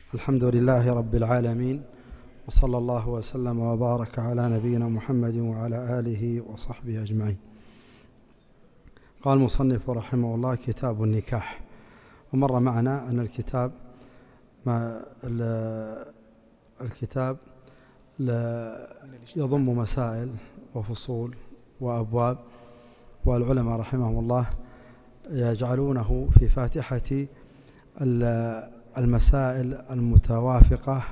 الحمد لله رب العالمين، وصلى الله وسلم وبارك على نبينا محمد وعلى آله وصحبه أجمعين. قال المصنف رحمه الله: كتاب النكاح. ومر معنا أن الكتاب يضم مسائل وفصول وأبواب، والعلماء رحمهم الله يجعلونه في فاتحة المسائل المتوافقة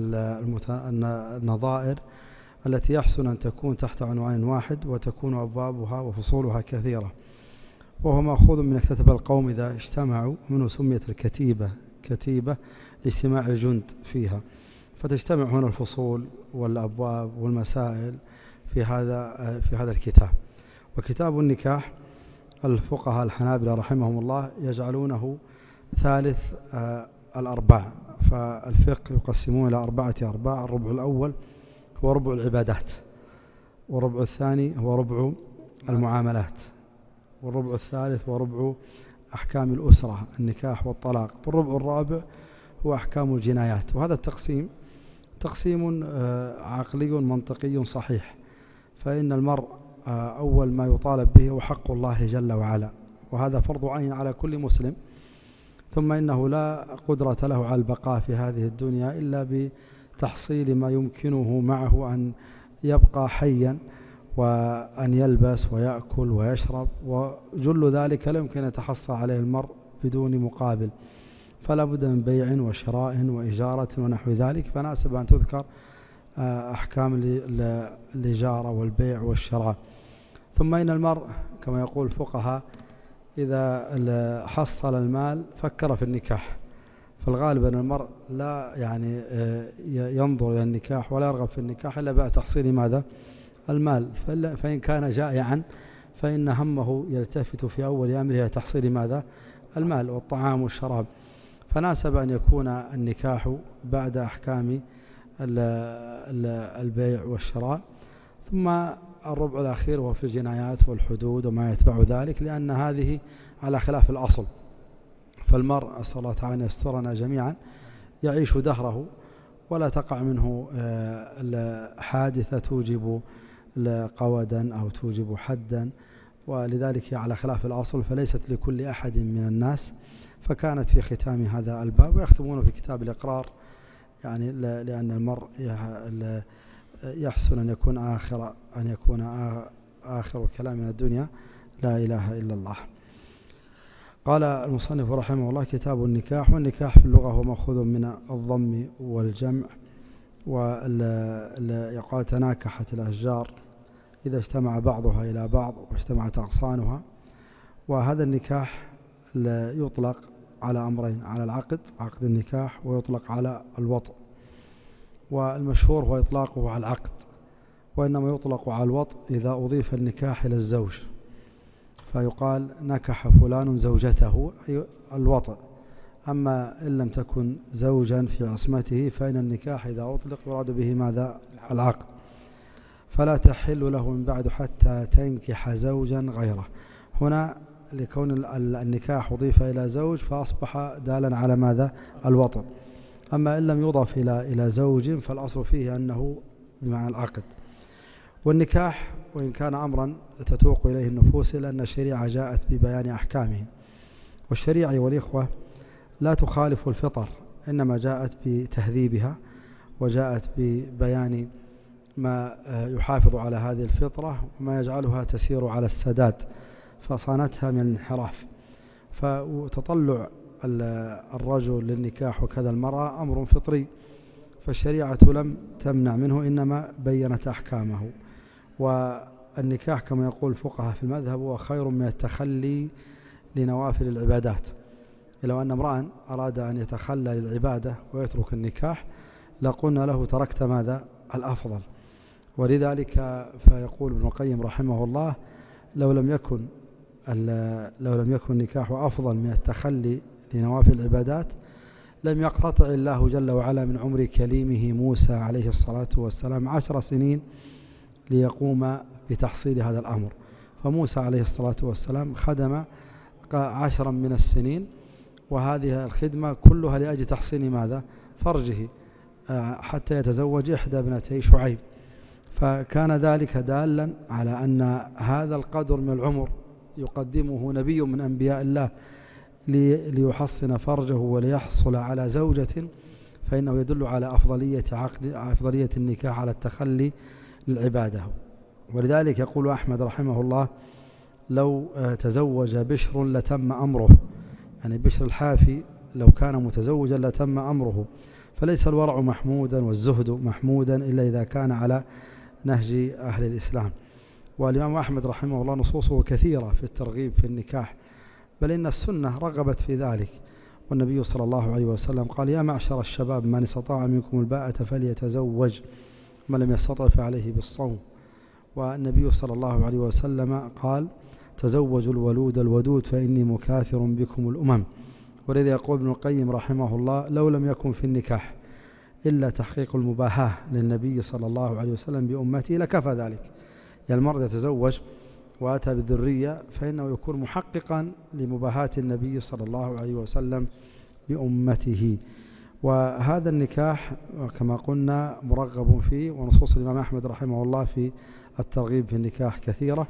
النظائر التي يحسن أن تكون تحت عنوان واحد وتكون أبوابها وفصولها كثيرة، وهو مأخوذ من كتب القوم إذا اجتمعوا، منه سميت الكتيبة كتيبة لاجتماع الجند فيها، فتجتمع هنا الفصول والأبواب والمسائل في هذا الكتاب. وكتاب النكاح الفقهاء الحنابلة رحمهم الله يجعلونه ثالث الأرباع، فالفقه يقسمون إلى 4 أرباع: الربع الأول هو ربع العبادات، والربع الثاني هو ربع المعاملات، والربع الثالث هو ربع أحكام الأسرة النكاح والطلاق، والربع الرابع هو أحكام الجنايات. وهذا تقسيم عقلي منطقي صحيح، فإن المرء أول ما يطالب به هو حق الله جل وعلا، وهذا فرض عين على كل مسلم، ثم إنه لا قدرة له على البقاء في هذه الدنيا إلا بتحصيل ما يمكنه معه أن يبقى حيا، وأن يلبس ويأكل ويشرب، وجل ذلك لا يمكن أن يتحصل عليه المرء بدون مقابل، فلا بد من بيع وشراء وإجارة ونحو ذلك. فناسب أن تذكر أحكام الإجارة والبيع والشراء. ثم إن المرء كما يقول الفقهاء إذا حصل المال فكر في النكاح، فالغالب أن المرء لا ينظر إلى النكاح ولا يرغب في النكاح إلا بعد تحصيل ماذا؟ المال. فإن كان جائعا فإن همه يلتفت في أول أمره إلى تحصيل ماذا؟ المال والطعام والشراب. فناسب أن يكون النكاح بعد أحكام البيع والشراء، ثم الربع الأخير هو في الجنايات والحدود وما يتبع ذلك، لأن هذه على خلاف الأصل. فالمرء أسأل الله تعالى أن يسترنا جميعا يعيش دهره ولا تقع منه حادثة توجب قودا أو توجب حدا، ولذلك على خلاف الأصل، فليست لكل أحد من الناس. فكانت في ختام هذا الباب، ويختمون في كتاب الإقرار، لأن المرء يحسن أن يكون آخر كلام من الدنيا لا إله إلا الله. قال المصنف رحمه الله: كتاب النكاح. والنكاح في اللغة هو مأخوذ من الضم والجمع، ويقال تناكحت الأشجار إذا اجتمع بعضها إلى بعض واجتمعت أغصانها. وهذا النكاح يطلق على أمرين: على العقد، عقد النكاح، ويطلق على الوطء. والمشهور هو إطلاقه على العقد، وإنما يطلق على الوطء إذا أضيف النكاح إلى الزوج، فيقال نكح فلان زوجته، أي الوطء. أما إن لم تكن زوجا في عصمته فإن النكاح إذا أطلق يراد به ماذا؟ العقد. فلا تحل له من بعد حتى تنكح زوجا غيره. هنا لكون النكاح أضيف إلى زوج فأصبح دالا على ماذا؟ الوطء. أما إن لم يضاف إلى زوج فالأصل فيه أنه بمعنى العقد. والنكاح وإن كان أمرا تتوق إليه النفوس، لأن الشريعة جاءت ببيان أحكامه، والشريعة والإخوة لا تخالف الفطر، إنما جاءت بتهذيبها، وجاءت ببيان ما يحافظ على هذه الفطرة وما يجعلها تسير على السداد، فصانتها من الانحراف. فتطلع الرجل للنكاح وكذا المرأة أمر فطري، فالشريعة لم تمنع منه، إنما بينت أحكامه. والنكاح كما يقول الفقهاء في المذهب هو خير من التخلي لنوافل العبادات. لو أن امرأ أراد أن يتخلى للعبادة ويترك النكاح لقلنا له تركت ماذا؟ الأفضل. ولذلك فيقول ابن القيم رحمه الله: لو لم يكن النكاح أفضل من التخلي لنوافل العبادات لم يقتطع الله جل وعلا من عمر كليمه موسى عليه الصلاة والسلام 10 سنين ليقوم بتحصيل هذا الأمر. فموسى عليه الصلاة والسلام خدم 10 من السنين، وهذه الخدمة كلها لأجل تحصيل ماذا؟ فرجه حتى يتزوج إحدى ابنتي شعيب. فكان ذلك دالا على أن هذا القدر من العمر يقدمه نبي من أنبياء الله ليحصن فرجه وليحصل على زوجة، فإنه يدل على أفضلية النكاح على التخلي للعبادة. ولذلك يقول أحمد رحمه الله: لو تزوج بشر لتم أمره، يعني بشر الحافي لو كان متزوجا لتم أمره. فليس الورع محمودا والزهد محمودا إلا إذا كان على نهج أهل الإسلام. والإمام أحمد رحمه الله نصوصه كثيرة في الترغيب في النكاح، بل إن السنة رغبت في ذلك. والنبي صلى الله عليه وسلم قال: يا معشر الشباب من استطاع منكم الباءة فليتزوج، من لم يستطع فعليه بالصوم. والنبي صلى الله عليه وسلم قال: تزوجوا الولود الودود فإني مكاثر بكم الأمم. ولذا يقول ابن القيم رحمه الله: لو لم يكن في النكاح إلا تحقيق المباهاة للنبي صلى الله عليه وسلم بأمته لكفى ذلك. يعني المرء يتزوج وأتى بالذرية فإنه يكون محققا لمباهاة النبي صلى الله عليه وسلم بأمته. وهذا النكاح كما قلنا مرغب فيه، ونصوص الإمام أحمد رحمه الله في الترغيب في النكاح كثيرة.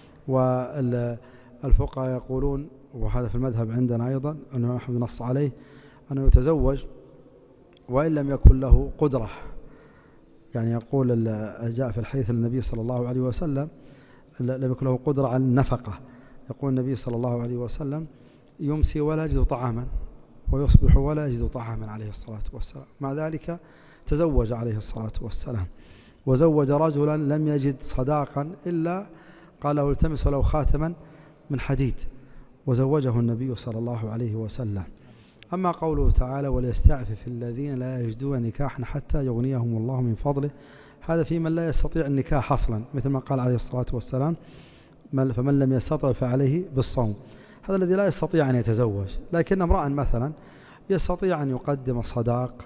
والفقهاء يقولون، وهذا في المذهب عندنا أيضا، أنه أحمد نص عليه أنه يتزوج وإن لم يكن له قدرة. يعني يقول جاء في الحديث النبي صلى الله عليه وسلم لم يكن له قدرة على النفقة. يقول النبي صلى الله عليه وسلم: يمسي ولا يجد طعاما ويصبح ولا يجد طعاما عليه الصلاة والسلام. مع ذلك تزوج عليه الصلاة والسلام. وزوج رجلا لم يجد صداقا إلا قال له: التمس ولو خاتما من حديد، وزوجه النبي صلى الله عليه وسلم. أما قوله تعالى: وليستعفف الذين لا يجدون نكاحا حتى يغنيهم الله من فضله، هذا في من لا يستطيع النكاح أصلا، مثل ما قال عليه الصلاة والسلام: فمن لم يستطع فعليه بالصوم. هذا الذي لا يستطيع أن يتزوج، لكن امرأ مثلا يستطيع أن يقدم الصداق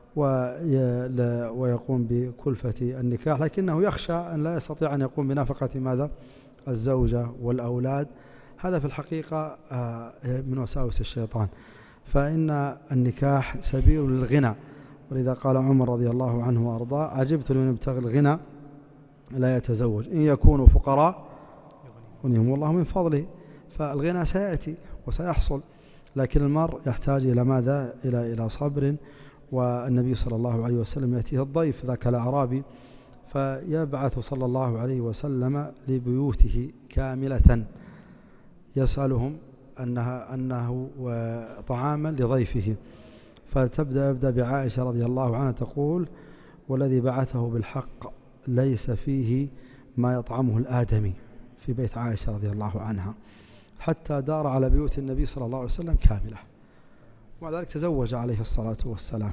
ويقوم بكلفة النكاح، لكنه يخشى أن لا يستطيع أن يقوم بنفقة ماذا؟ الزوجة والأولاد. هذا في الحقيقة من وساوس الشيطان. فإن النكاح سبيل للغنى، ولذا قال عمر رضي الله عنه وأرضاه: عجبت لمن يبتغي الغنى لا يتزوج، إن يكونوا فقراء يغنيهم الله من فضله. فالغنى سيأتي وسيحصل، لكن المرء يحتاج إلى ماذا؟ إلى صبر. والنبي صلى الله عليه وسلم يأتيه الضيف ذاك الأعرابي فيبعث صلى الله عليه وسلم لبيوته كاملة يسألهم أنه طعاما لضيفه. يبدأ بعائشة رضي الله عنها تقول: والذي بعثه بالحق ليس فيه ما يطعمه الآدمي، في بيت عائشة رضي الله عنها، حتى دار على بيوت النبي صلى الله عليه وسلم كاملة. ومع ذلك تزوج عليه الصلاة والسلام.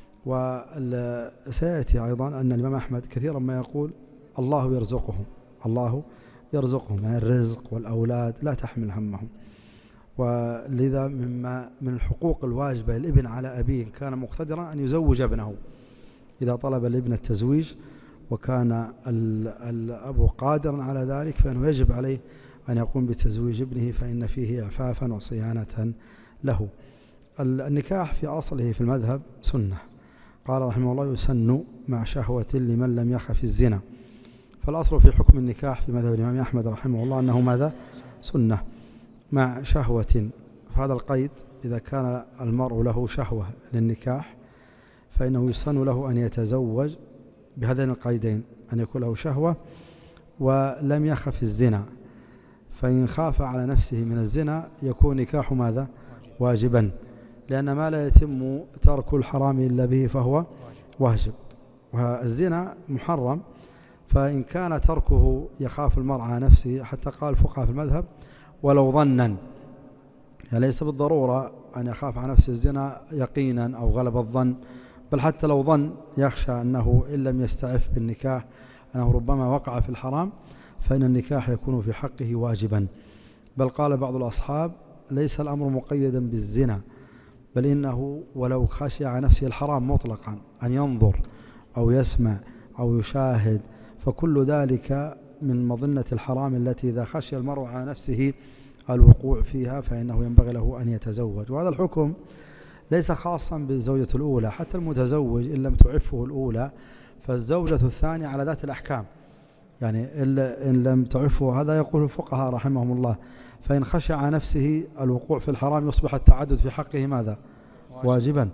وسيأتي أيضا أن الإمام أحمد كثيرا ما يقول: الله يرزقهم، الله يرزقهم، يعني الرزق والأولاد لا تحمل همهم. ولذا من الحقوق الواجبة للابن على أبيه كان مقتدرا أن يزوج ابنه إذا طلب الابن التزويج، وكان الأب قادرا على ذلك، فإنه يجب عليه أن يقوم بتزويج ابنه، فإن فيه إعفافا وصيانة له. النكاح في أصله في المذهب سنة. قال رحمه الله: يسن مع شهوة لمن لم يخف الزنا. فالأصل في حكم النكاح في مذهب الإمام أحمد رحمه الله أنه ماذا؟ سنة مع شهوة. فهذا القيد إذا كان المرء له شهوة للنكاح فإنه يسن له أن يتزوج بهذين القيدين: أن يكون له شهوة ولم يخف الزنا. فإن خاف على نفسه من الزنا يكون نكاح ماذا؟ واجبا، لأن ما لا يتم ترك الحرام إلا به فهو واجب، والزنا محرم. فإن كان تركه يخاف المرء على نفسه، حتى قال الفقهاء في المذهب: ولو ظنا، يعني ليس بالضرورة أن يخاف على نفسه الزنا يقينا أو غلب الظن، بل حتى لو ظن يخشى أنه إن لم يستعف بالنكاح أنه ربما وقع في الحرام، فإن النكاح يكون في حقه واجبا. بل قال بعض الأصحاب: ليس الأمر مقيدا بالزنا، بل إنه ولو خشي على نفسه الحرام مطلقا، أن ينظر أو يسمع أو يشاهد، فكل ذلك من مظنة الحرام التي إذا خشي المرء على نفسه الوقوع فيها فإنه ينبغي له أن يتزوج. وهذا الحكم ليس خاصا بالزوجة الأولى، حتى المتزوج إن لم تعفه الأولى فالزوجة الثانية على ذات الأحكام، يعني إن لم تعفه، هذا يقول الفقهاء رحمهم الله. فإن خشع نفسه الوقوع في الحرام يصبح التعدد في حقه ماذا؟ واجبا.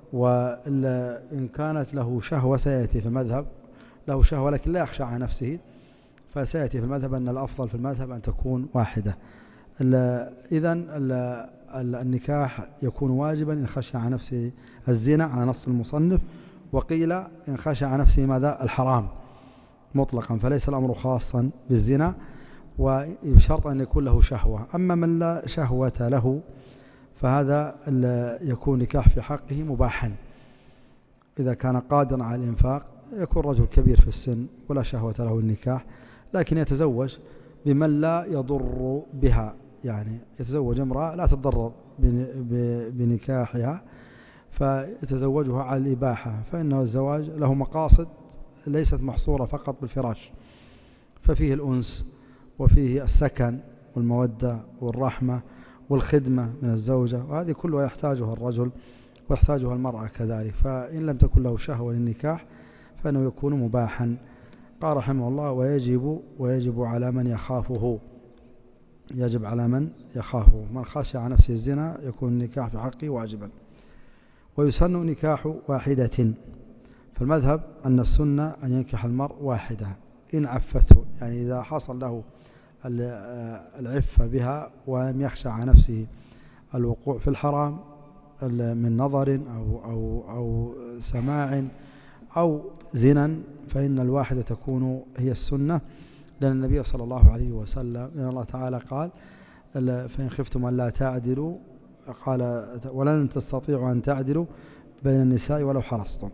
وإن كانت له شهوة سيأتي في المذهب، له شهوة لكن لا يخشى على نفسه، فسيأتي في المذهب أن الأفضل في المذهب أن تكون واحدة. إذن النكاح يكون واجبا إن خشى على نفسه الزنا على نص المصنف، وقيل إن خشى على نفسه ماذا؟ الحرام مطلقا، فليس الأمر خاصا بالزنا، وبشرط أن يكون له شهوة. أما من لا شهوة له فهذا يكون نكاح في حقه مباحا إذا كان قادرا على الإنفاق. يكون رجل كبير في السن ولا شهوة له النكاح، لكن يتزوج بمن لا يضر بها، يعني يتزوج امرأة لا تضرر بنكاحها فيتزوجها على الإباحة، فإنه الزواج له مقاصد ليست محصورة فقط بالفراش، ففيه الأنس وفيه السكن والمودة والرحمة والخدمة من الزوجة، وهذه كلها يحتاجها الرجل ويحتاجها المرأة كذلك. فإن لم تكن له شهوة للنكاح فإنه يكون مباحا. قال رحمه الله ويجب على من يخافه، يجب على من يخافه، من خشى على نفسه الزنا يكون النكاح في حقه واجبا. ويسن نكاح واحدة، فالمذهب أن السنة أن ينكح المرء واحدة إن عفته، يعني إذا حصل له العفة بها ولم يخشى على نفسه الوقوع في الحرام من نظر أو سماع أو زنا، فإن الواحدة تكون هي السنة، لأن النبي صلى الله عليه وسلم إن الله تعالى قال فإن خفتم أن لا تعدلوا قال ولن تستطيعوا أن تعدلوا بين النساء ولو حرصتم.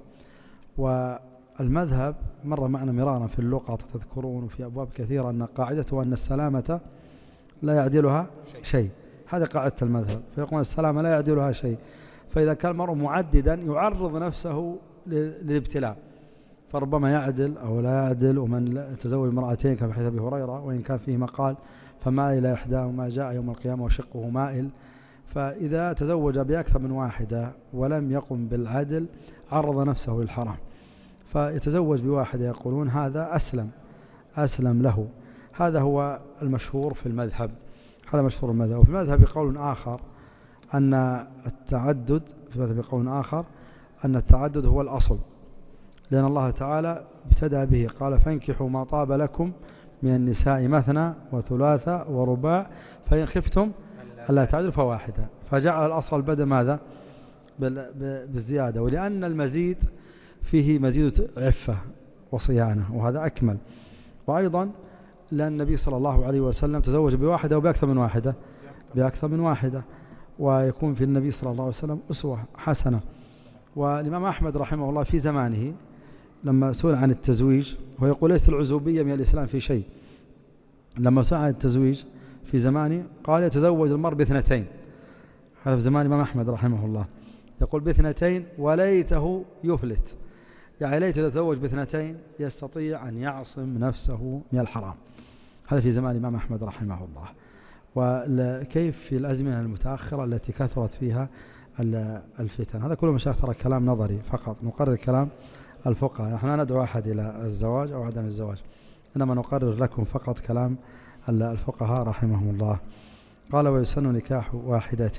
والمذهب مر معنا مرارا في اللقط تذكرون وفي أبواب كثيرة أن قاعدته أن السلامة لا يعدلها شيء، هذا قاعدة المذهب، فيقول السلامة لا يعدلها شيء. فإذا كان المرء معددا يعرض نفسه للابتلاء، فربما يعدل أو لا يعدل. ومن تزوج امرأتين كما حديث أبي هريرة وإن كان فيه مقال فمائل إلى إحداهما جاء يوم القيامة وشقه مائل. فإذا تزوج بأكثر من واحدة ولم يقم بالعدل عرض نفسه للحرام، فيتزوج بواحدة يقولون هذا أسلم له. هذا هو المشهور في المذهب، هذا مشهور المذهب. وفي المذهب قول آخر أن التعدد، في المذهب قول آخر أن التعدد هو الأصل، لأن الله تعالى ابتدأ به قال فانكحوا ما طاب لكم من النساء مثنى وثلاثة ورباع فإن خفتم ألا تعدلوا فواحدة، فجعل الأصل بدأ ماذا؟ بالزيادة، ولأن المزيد فيه مزيد عفة وصيانة وهذا أكمل. وأيضا لأن النبي صلى الله عليه وسلم تزوج بواحدة وبأكثر من واحدة، بأكثر من واحدة، ويكون في النبي صلى الله عليه وسلم أسوة حسنة. والإمام أحمد رحمه الله في زمانه لما سئل عن التزويج، ويقول ليس العزوبية من الإسلام في شيء، لما سئل عن التزويج في زمانه قال يتزوج المرء باثنتين، هذا في زمان الإمام أحمد رحمه الله، يقول باثنتين وليته يفلت، يعني ليته يتزوج باثنتين يستطيع أن يعصم نفسه من الحرام. هذا في زمان الإمام أحمد رحمه الله. وكيف في الأزمنة المتأخرة التي كثرت فيها الفتن. هذا كله مشايخ ترى كلام نظري فقط، نقرر كلام الفقهاء، نحن لا ندعو أحد إلى الزواج أو عدم الزواج، إنما نقرر لكم فقط كلام الفقهاء رحمهم الله. قال ويسن نكاح واحدة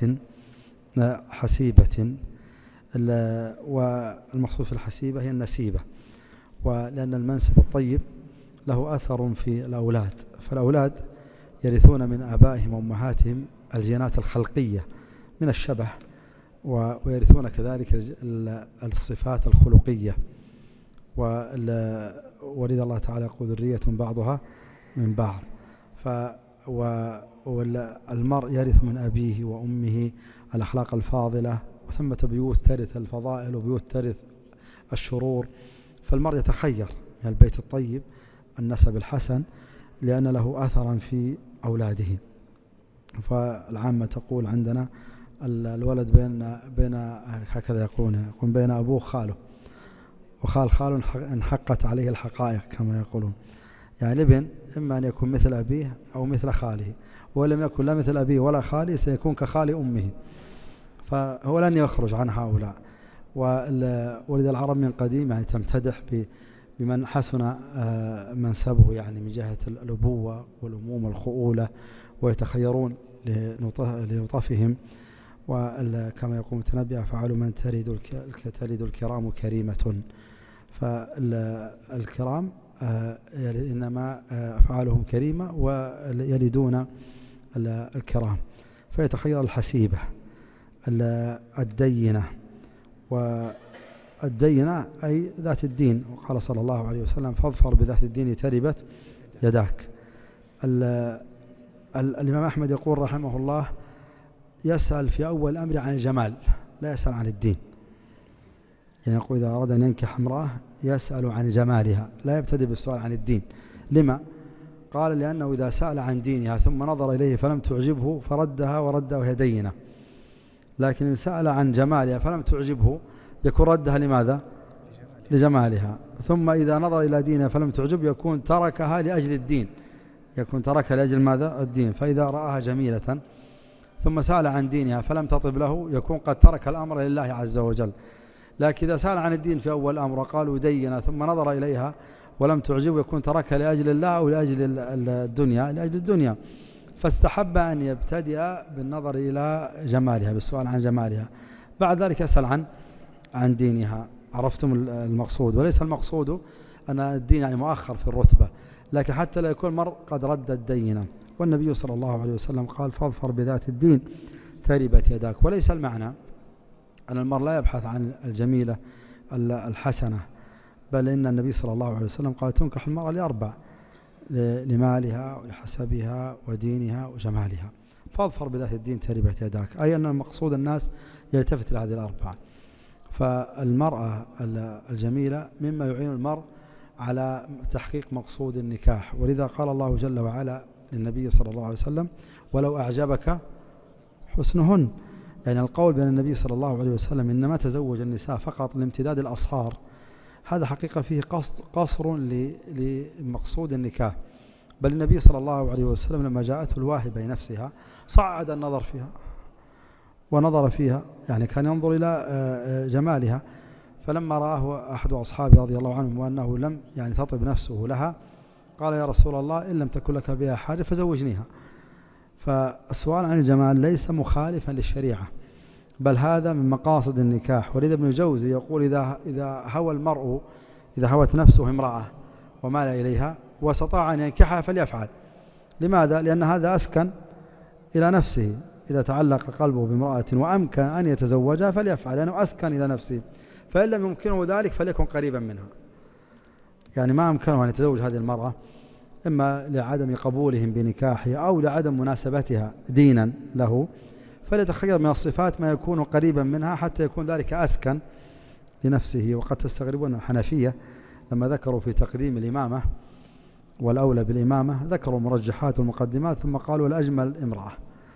حسيبة، والمقصود في الحسيبة هي النسيبة، ولأن المنسب الطيب له أثر في الأولاد، فالأولاد يرثون من آبائهم وأمهاتهم الجينات الخلقية من الشبه، ويرثون كذلك الصفات الخلقية، ولذا الله تعالى يقول ذرية بعضها من بعض. والمرء يرث من أبيه وأمه الأخلاق الفاضلة، وثمة بيوت ترث الفضائل وبيوت ترث الشرور، فالمرء يتخير من البيت الطيب النسب الحسن لأن له أثرا في أولاده. فالعامة تقول عندنا الولد بين هكذا يقولون بين أبوه وخاله، وخال انحقت عليه الحقائق كما يقولون، يعني الابن إما أن يكون مثل أبيه أو مثل خاله، ولم يكن لا مثل أبيه ولا خاله سيكون كخال أمه. فهو لن يخرج عن هؤلاء. ولذا العرب من قديم يعني تمتدح بمن حسن منسبه يعني من جهة الأبوة والأمومة والخؤولة، ويتخيرون لنطفهم. وكما يقول متنبي: أفعال من تلد الكرام كريمة. فالكرام إنما أفعالهم كريمة ويلدون الكرام. فيتخير الحسيبة الدينة، والدينة أي ذات الدين. وقال صلى الله عليه وسلم: فاظفر بذات الدين تربت يداك. الإمام أحمد يقول رحمه الله: يسأل في أول الأمر عن الجمال، لا يسأل عن الدين. يعني يقول إذا أراد أن ينكح امرأة يسأل عن جمالها، لا يبتدئ بالسؤال عن الدين. لما؟ قال: لأنه إذا سأل عن دينها ثم نظر إليه فلم تعجبه فردها وهي دينة. لكن إن سأل عن جمالها فلم تعجبه يكون ردها لماذا؟ لجمالها. ثم إذا نظر إلى دينها فلم تعجب يكون تركها لأجل الدين، يكون تركها لأجل ماذا؟ الدين. فإذا رآها جميلة ثم سأل عن دينها فلم تطب له يكون قد ترك الأمر لله عز وجل. لكن إذا سأل عن الدين في أول الأمر وقالوا دينة ثم نظر إليها ولم تعجب يكون تركها لأجل الله أو لأجل الدنيا، لأجل الدنيا. فاستحب أن يبتدئ بالنظر إلى جمالها، بالسؤال عن جمالها. بعد ذلك يسأل عن دينها. عرفتم المقصود؟ وليس المقصود أن الدين يعني مؤخر في الرتبة، لكن حتى لا يكون المرء قد رد الدينة. والنبي صلى الله عليه وسلم قال: فاظفر بذات الدين تربت يداك. وليس المعنى أن المرء لا يبحث عن الجميلة الحسنة، بل إن النبي صلى الله عليه وسلم قال: تنكح المرأة لأربع: لمالها ولحسبها ودينها وجمالها. فاظفر بذات الدين تربت يداك، أي أن المقصود الناس يلتفت لهذه الأربعة. فالمرأة الجميلة مما يعين المرء على تحقيق مقصود النكاح. ولذا قال الله جل وعلا للنبي صلى الله عليه وسلم: ولو أعجبك حسنهن. يعني القول بأن النبي صلى الله عليه وسلم إنما تزوج النساء فقط لامتداد الأصهار، هذا حقيقة فيه قصر لمقصود النكاح. بل النبي صلى الله عليه وسلم لما جاءته الواهبة نفسها صعد النظر فيها ونظر فيها، يعني كان ينظر إلى جمالها. فلما رآه أحد أصحابه رضي الله عنهم وأنه لم يعني تطب نفسه لها قال: يا رسول الله، إن لم تكن لك بها حاجة فزوجنيها. فالسؤال عن الجمال ليس مخالفا للشريعة، بل هذا من مقاصد النكاح. ولذا ابن الجوزي يقول: إذا هوى المرء، إذا هوت نفسه امرأة ومال إليها واستطاع أن ينكحها فليفعل. لماذا؟ لأن هذا أسكن إلى نفسه. إذا تعلق قلبه بامرأة وأمكن أن يتزوجها فليفعل، لأنه أسكن إلى نفسه. فإن لم يمكنه ذلك فليكن قريبا منها. يعني ما أمكنه أن يتزوج هذه المرأة إما لعدم قبولهم بنكاحه أو لعدم مناسبتها دينا له، فليتخير من الصفات ما يكون قريبا منها حتى يكون ذلك أسكن لنفسه. وقد تستغربون الحنفية لما ذكروا في تقديم الإمامة والأولى بالإمامة ذكروا مرجحات والمقدمات ثم قالوا: الأجمل امرأة،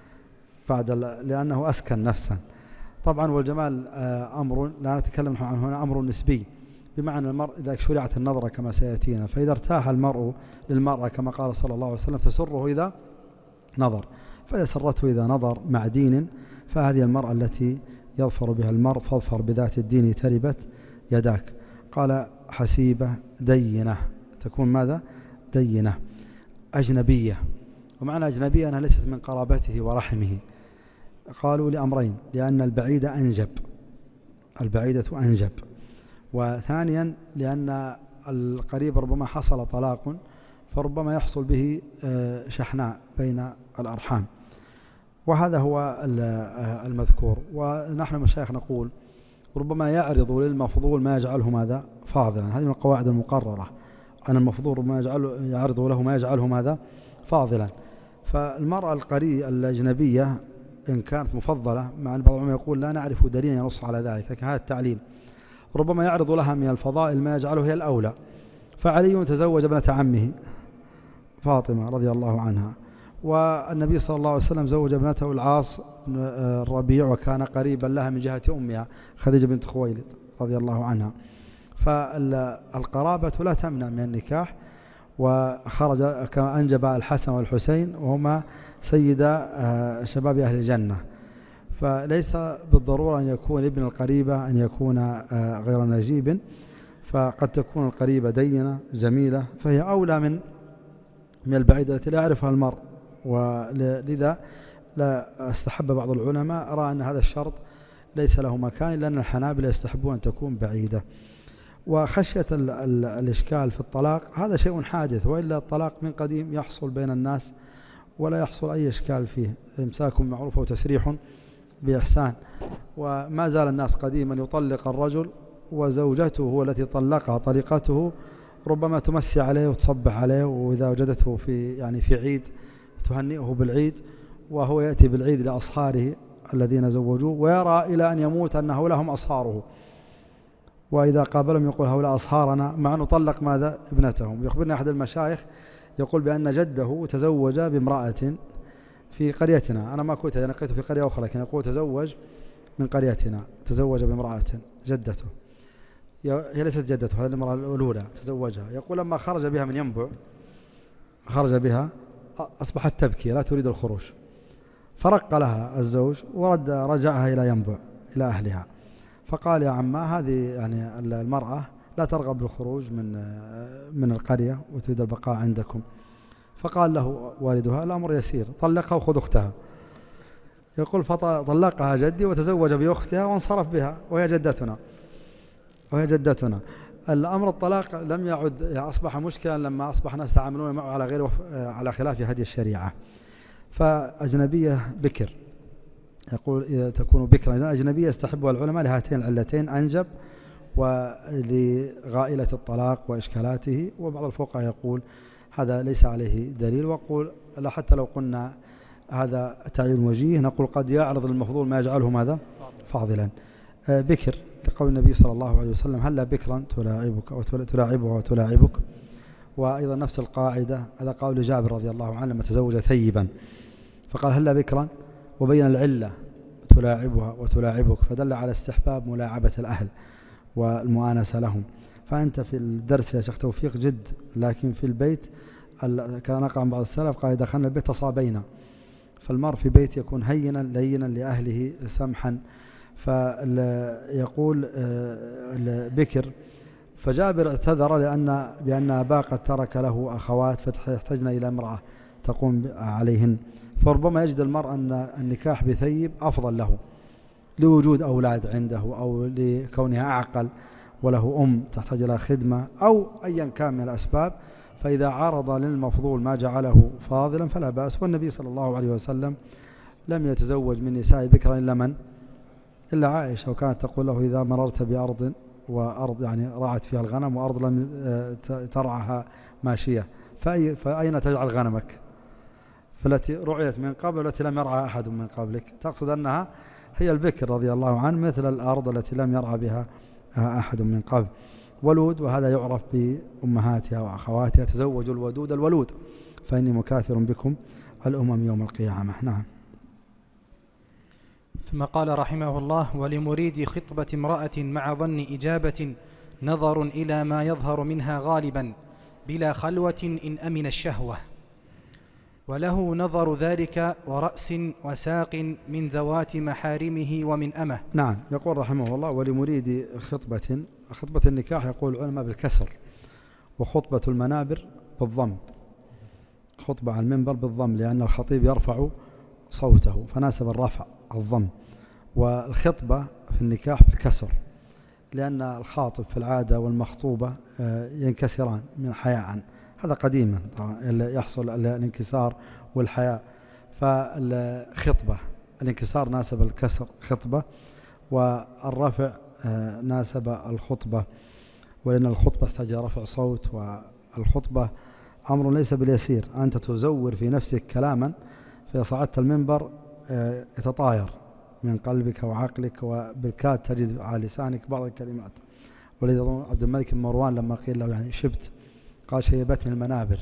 لأنه أسكن نفسا. طبعا والجمال أمر لا نتكلم عنه هنا، أمر نسبي، بمعنى المرء إذا شرعت النظرة كما سيأتينا، فإذا ارتاح المرء للمرأة كما قال صلى الله عليه وسلم: تسره إذا نظر، فإذا سرته إذا نظر مع دين فهذه المرأة التي يظفر بها المرء. فاظفر بذات الدين تربت يداك. قال: حسيبة دينة، تكون ماذا؟ دينة. أجنبية، ومعنى أجنبية أنها ليست من قرابته ورحمه. قالوا لأمرين: لأن البعيدة أنجب، البعيدة أنجب، وثانيا لأن القريب ربما حصل طلاق فربما يحصل به شحناء بين الأرحام، وهذا هو المذكور. ونحن مشايخ نقول: ربما يعرض للمفضول ما يجعله ماذا؟ فاضلا. هذه من القواعد المقررة، أن المفضول ربما يعرض له ما يجعله ماذا؟ فاضلا. فالمرأة الأجنبية إن كانت مفضلة، مع أن بعض العلماء يقول لا نعرف دليلا ينص على ذلك، لكن هذا التعليل ربما يعرض لها من الفضائل ما يجعله هي الأولى. فعلي تزوج ابنة عمه فاطمة رضي الله عنها، والنبي صلى الله عليه وسلم زوج ابنته العاص الربيع وكان قريبا لها من جهة أمها خديجة بنت خويلد رضي الله عنها. فالقرابة لا تمنع من النكاح. وخرج كما أنجب الحسن والحسين وهما سيدا شباب أهل الجنة. فليس بالضرورة أن يكون ابن القريبة أن يكون غير نجيب، فقد تكون القريبة دينة جميلة فهي أولى من البعيدة التي لا يعرفها المرء. ولذا لا استحب بعض العلماء رأى أن هذا الشرط ليس له مكان، لأن الحنابلة يستحبون أن تكون بعيدة. وخشية الإشكال في الطلاق هذا شيء حادث، وإلا الطلاق من قديم يحصل بين الناس ولا يحصل أي إشكال فيه، إمساك معروف وتسريح بإحسان. وما زال الناس قديما يطلق الرجل وزوجته هو التي طلقها، طريقته ربما تمسي عليه وتصبح عليه، وإذا وجدته في عيد تهنئه بالعيد، وهو يأتي بالعيد لأصهاره الذين زوجوه، ويرى إلى أن يموت أن هؤلاء هم أصهاره، وإذا قابلهم يقول هؤلاء أصهارنا، مع أنه طلق ماذا؟ ابنتهم. يخبرنا أحد المشايخ يقول بأن جده تزوج بامرأة في قريتنا، أنا ما كنت نقيت في قرية أخرى، لكن يقول تزوج من قريتنا، تزوج بامرأة جدته، هي ليست جدته، هذه المرأة الأولى تزوجها. يقول لما خرج بها من ينبع، خرج بها أصبحت تبكي لا تريد الخروج، فرق لها الزوج رجعها إلى ينبع إلى أهلها، فقال يا عما هذه المرأة لا ترغب بالخروج من القرية وتريد البقاء عندكم. فقال له والدها الأمر يسير، طلقها وخذ أختها. يقول فطلقها جدي وتزوج بأختها وانصرف بها، وهي جدتنا. الأمر الطلاق لم يعد، أصبح مشكلا لما أصبح الناس يتعاملون معه على خلاف هدي الشريعة. فأجنبية بكر، يقول إذا تكون بكرا إذا أجنبية يستحبها العلماء لهاتين العلتين، أنجب ولغائلة الطلاق وإشكالاته. وبعض الفقهاء يقول هذا ليس عليه دليل، وقول لا، حتى لو قلنا هذا تعيين وجيه نقول قد يعرض المفضول ما يجعله ماذا؟ فاضلا. بكر لقول النبي صلى الله عليه وسلم هلا بكرا تلاعبها وتلاعبك. وأيضا نفس القاعدة هذا قول جابر رضي الله عنه لما تزوج ثيبا فقال هلا بكرا، وبين العلة تلاعبها وتلاعبك، فدل على استحباب ملاعبة الأهل والمؤانسة لهم. فأنت في الدرس يا شيخ توفيق جد، لكن في البيت كان نقع بعض السلف قال دخلنا البيت تصابينا، فالمر في بيت يكون هينا لينا لأهله سمحا. فيقول بكر، فجابر اعتذر بأن أباه قد ترك له أخوات فيحتاجنا إلى امرأة تقوم عليهن، فربما يجد المرء أن النكاح بثيب أفضل له لوجود أولاد عنده، أو لكونها أعقل وله تحتاج إلى خدمة، أو أيا كان من الأسباب. فإذا عرض للمفضول ما جعله فاضلا فلا بأس. والنبي صلى الله عليه وسلم لم يتزوج من نساء بكرا إلا عائشة، وكانت تقول له إذا مررت بأرض، وأرض رعت فيها الغنم، وأرض لم ترعها ماشية، فأين تجعل غنمك؟ فالتي رعيت من قبل والتي لم يرعى أحد من قبلك، تقصد أنها هي البكر رضي الله عنه مثل الأرض التي لم يرعى بها أحد من قبل. ولود، وهذا يعرف بأمهاتها وأخواتها، تزوجوا الودود الولود فإني مكاثر بكم الأمم يوم القيامة. نعم. ثم قال رحمه الله ولمريد خطبة امرأة مع ظن إجابة نظر إلى ما يظهر منها غالبا بلا خلوة إن أمن الشهوة، وله نظر ذلك ورأس وساق من ذوات محارمه ومن أمه. نعم. يقول رحمه الله ولمريد خطبة النكاح يقول العلماء بالكسر، وخطبة المنابر بالضم، خطبة على المنبر بالضم لأن الخطيب يرفع صوته فناسب الرفع الضم، والخطبة في النكاح بالكسر لأن الخاطب في العادة والمخطوبة ينكسران من حياء، هذا قديما يحصل الانكسار والحياء. فالخطبة الانكسار ناسب الكسر خطبة، والرفع ناسب الخطبة، ولأن الخطبة تحتاج رفع صوت، والخطبة أمر ليس باليسير. أنت تزور في نفسك كلاما فإذا صعدت المنبر يتطاير من قلبك وعقلك، وبالكاد تجد على لسانك بعض الكلمات. ولذا عبد الملك بن مروان لما قيل له شبت قال شيبتني المنابر.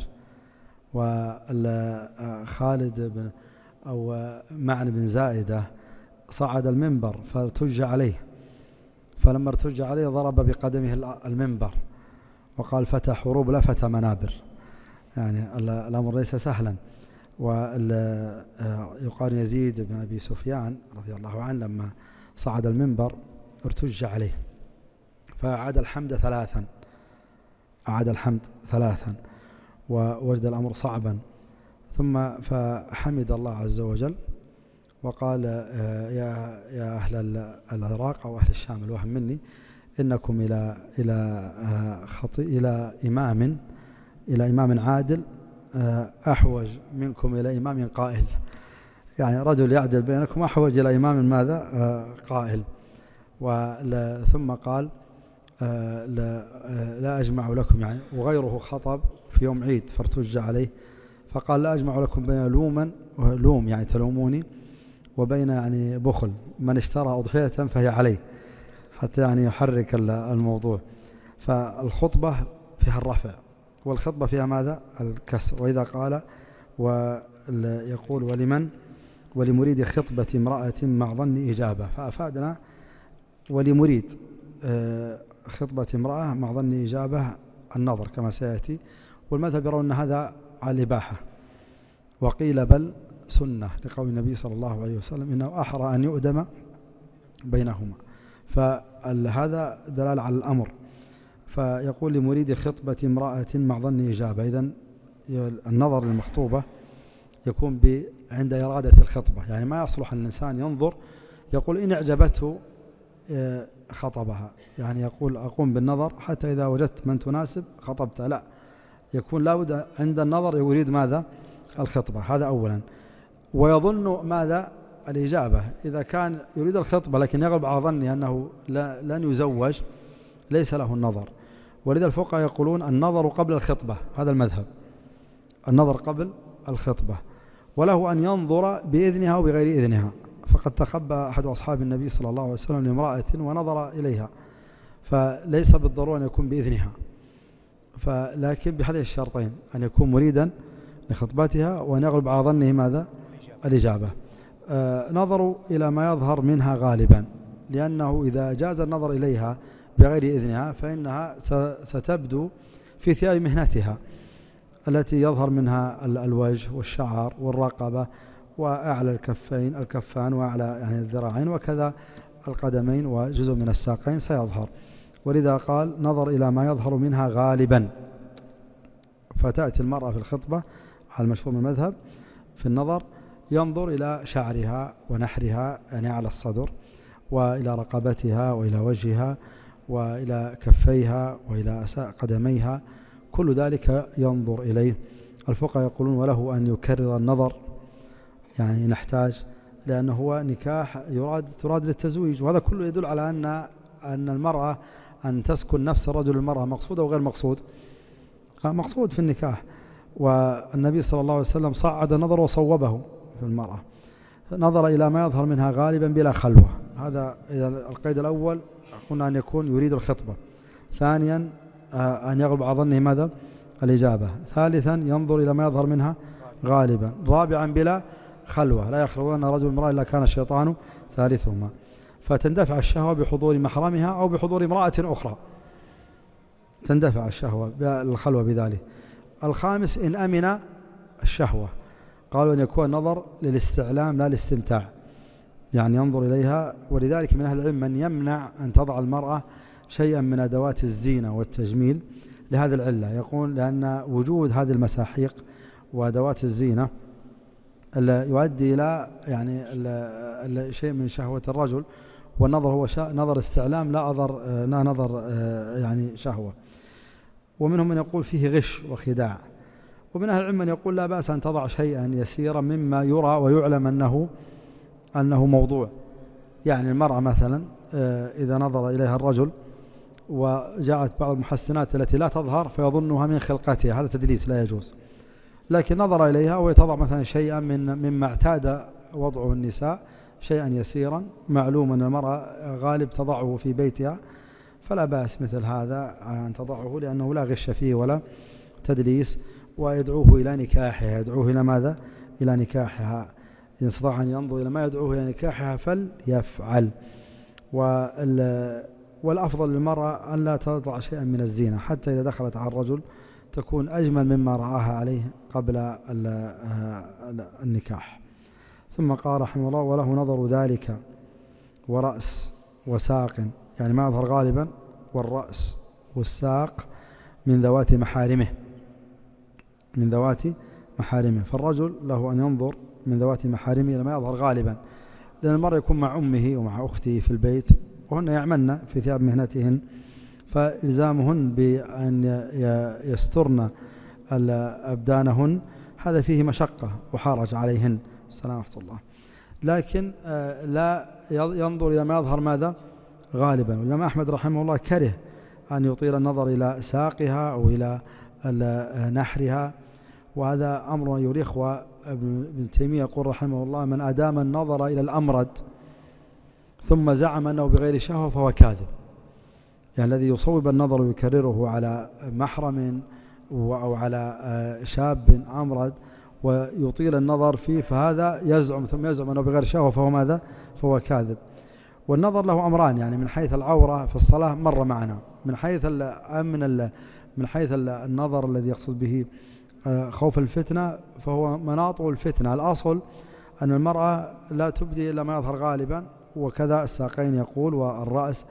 وخالد بن أو معن بن زائدة صعد المنبر فارتج عليه، فلما ارتج عليه ضرب بقدمه المنبر وقال فتى حروب لا فتى منابر، الأمر ليس سهلا. ويقال يزيد بن أبي سفيان رضي الله عنه لما صعد المنبر ارتج عليه فأعاد الحمد ثلاثا ووجد الأمر صعبا، ثم فحمد الله عز وجل وقال يا أهل العراق أو أهل الشام، الوهم مني، إنكم إلى إمام عادل أحوج منكم إلى إمام قائل. يعني رجل يعدل بينكم أحوج إلى إمام ماذا قائل. ثم قال لا أجمع لكم، يعني وغيره خطب في يوم عيد فارتج عليه فقال لا أجمع لكم بين لوم يعني تلوموني وبين يعني بخل، من اشترى أضحية فهي عليه، حتى يعني يحرك الموضوع. فالخطبة فيها الرفع والخطبة فيها ماذا الكسر. وإذا قال ويقول ولمريد خطبة امرأة مع ظن إجابة، فأفادنا ولمريد خطبة امرأة مع ظن إجابة النظر كما سيأتي، والمذهب يرون أن هذا على الإباحة، وقيل بل سنة لقول النبي صلى الله عليه وسلم إنه أحرى أن يؤدم بينهما، فهذا دلال على الأمر. فيقول لمريد خطبة امرأة مع ظن إجابة، إذن النظر للمخطوبة يكون عند إرادة الخطبة، يعني ما يصلح أن الإنسان ينظر يقول إن أعجبته خطبها، يعني يقول أقوم بالنظر حتى إذا وجدت من تناسب خطبت، لا، يكون لابد عند النظر يريد ماذا الخطبة، هذا أولا. ويظن ماذا الإجابة، إذا كان يريد الخطبة لكن يغلب على ظنه أنه لن يزوج ليس له النظر. ولذا الفقهاء يقولون النظر قبل الخطبة، هذا المذهب، النظر قبل الخطبة، وله أن ينظر بإذنها وبغير إذنها. فقد تخبى أحد أصحاب النبي صلى الله عليه وسلم لامرأة ونظر إليها، فليس بالضرورة أن يكون بإذنها، لكن بهذه الشرطين، أن يكون مريدا لخطبتها وأن يغلب على ظنه ماذا الإجابة. نظروا إلى ما يظهر منها غالبا، لأنه إذا جاز النظر إليها بغير إذنها فإنها ستبدو في ثياب مهنتها التي يظهر منها الوجه والشعر والرقبة وأعلى الكفان وأعلى يعني الذراعين وكذا القدمين وجزء من الساقين سيظهر. ولذا قال نظر إلى ما يظهر منها غالبا، فتأتي المرأة في الخطبة على المشهور من المذهب في النظر ينظر إلى شعرها ونحرها يعني على الصدر، وإلى رقبتها وإلى وجهها وإلى كفيها وإلى قدميها، كل ذلك ينظر إليه. الفقهاء يقولون وله أن يكرر النظر، يعني نحتاج، لأنه هو نكاح تراد للتزويج، وهذا كله يدل على أن المرأة أن تسكن نفس الرجل المرأة مقصود أو غير مقصود، مقصود في النكاح. والنبي صلى الله عليه وسلم صعد النظر وصوبه في المرأة، نظر إلى ما يظهر منها غالبا بلا خلوة. هذا القيد الأول قلنا أن يكون يريد الخطبة، ثانيا أن يغلب على ظنه ماذا الإجابة، ثالثا ينظر إلى ما يظهر منها غالبا، رابعا بلا خلوة، لا يخلون رجل امرأة إلا كان الشيطان ثالثهما، فتندفع الشهوة بحضور محرمها أو بحضور امرأة أخرى، تندفع الشهوة الخلوة بذلك. الخامس إن أمن الشهوة، قالوا أن يكون النظر للاستعلام لا للاستمتاع، يعني ينظر إليها. ولذلك من أهل العلم من يمنع أن تضع المرأة شيئا من أدوات الزينة والتجميل لهذه العلة، يقول لأن وجود هذه المساحيق وأدوات الزينة يؤدي إلى يعني شيء من شهوة الرجل، والنظر هو نظر استعلام لا نظر يعني شهوة. ومنهم من يقول فيه غش وخداع، ومن أهل العلم من يقول لا بأس أن تضع شيئا يسيرا مما يرى ويعلم أنه موضوع. يعني المرأة مثلا إذا نظر إليها الرجل وجاءت بعض المحسنات التي لا تظهر فيظنها من خلقتها، هذا تدليس لا يجوز، لكن نظر إليها ويتضع مثلا شيئا مما اعتاد وضعه النساء، شيئا يسيرا معلوم أن المرأة غالب تضعه في بيتها، فلا بأس مثل هذا أن تضعه، لأنه لا غش فيه ولا تدليس، ويدعوه إلى نكاحها. يدعوه إلى ماذا؟ إلى نكاحها. إن استطاع أن ينظر إلى ما يدعوه إلى نكاحها فليفعل. والأفضل للمرأة أن لا تضع شيئا من الزينة، حتى إذا دخلت على الرجل تكون أجمل مما رعاها عليه قبل النكاح. ثم قال رحمه الله وله نظر ذلك ورأس وساق، يعني ما يظهر غالبا، والرأس والساق من ذوات محارمه، من ذوات محارمه. فالرجل له أن ينظر من ذوات محارمه لما يظهر غالبا، لأن المرء يكون مع أمه ومع أخته في البيت وهن يعملن في ثياب مهنتهن، فإلزامهن بأن يسترن أبدانهن هذا فيه مشقة وحرج عليهن، السلام ورحمة الله. لكن لا ينظر إلى ما يظهر ماذا غالبا. والإمام أحمد رحمه الله كره أن يطيل النظر إلى ساقها أو إلى نحرها، وهذا أمر يريخ. وابن تيمية يقول رحمه الله من أدام النظر إلى الأمرد ثم زعم أنه بغير شهوة فهو كاذب. يعني الذي يصوب النظر ويكرره على محرم أو على شاب أمرد ويطيل النظر فيه، فهذا يزعم ثم يزعم أنه بغير شهوة فهو ماذا؟ فهو كاذب. والنظر له أمران، يعني من حيث العورة في الصلاة مر معنا، من حيث النظر الذي يقصد به خوف الفتنة فهو مناط الفتنة. الأصل أن المرأة لا تبدي إلا ما يظهر غالبا، وكذا الساقين يقول والرأس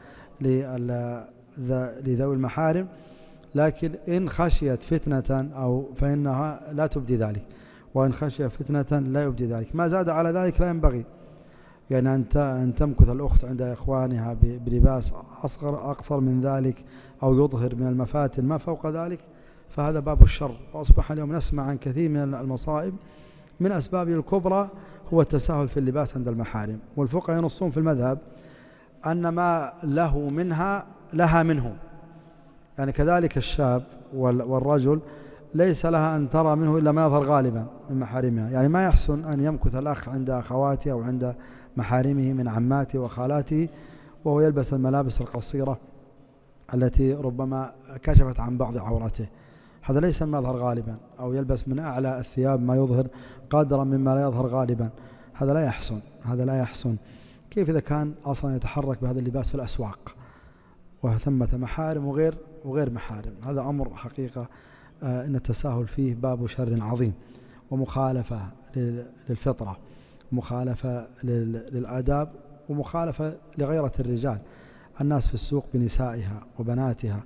لذوي المحارم، لكن إن خشيت فتنة أو فإنها لا تبدي ذلك، وإن خشيت فتنة لا يبدي ذلك. ما زاد على ذلك لا ينبغي، يعني أن تمكث الأخت عند إخوانها بلباس أقصر من ذلك أو يظهر من المفاتن ما فوق ذلك، فهذا باب الشر. وأصبح اليوم نسمع عن كثير من المصائب من أسبابه الكبرى هو التساهل في اللباس عند المحارم. والفقهاء ينصون في المذهب أن ما له منها لها منه، يعني كذلك الشاب والرجل ليس لها أن ترى منه إلا ما يظهر غالبا من محارمها. يعني ما يحسن أن يمكث الأخ عند أخواته أو عند محارمه من عماته وخالاته وهو يلبس الملابس القصيرة التي ربما كشفت عن بعض عورته، هذا ليس ما يظهر غالبا، أو يلبس من أعلى الثياب ما يظهر قدرا مما لا يظهر غالبا، هذا لا يحسن. هذا لا يحسن. كيف إذا كان أصلا يتحرك بهذا اللباس في الأسواق وثمة محارم وغير محارم؟ هذا أمر حقيقة إن التساهل فيه باب شر عظيم، ومخالفة للفطرة، مخالفة للآداب، ومخالفة لغيرة الرجال. الناس في السوق بنسائها وبناتها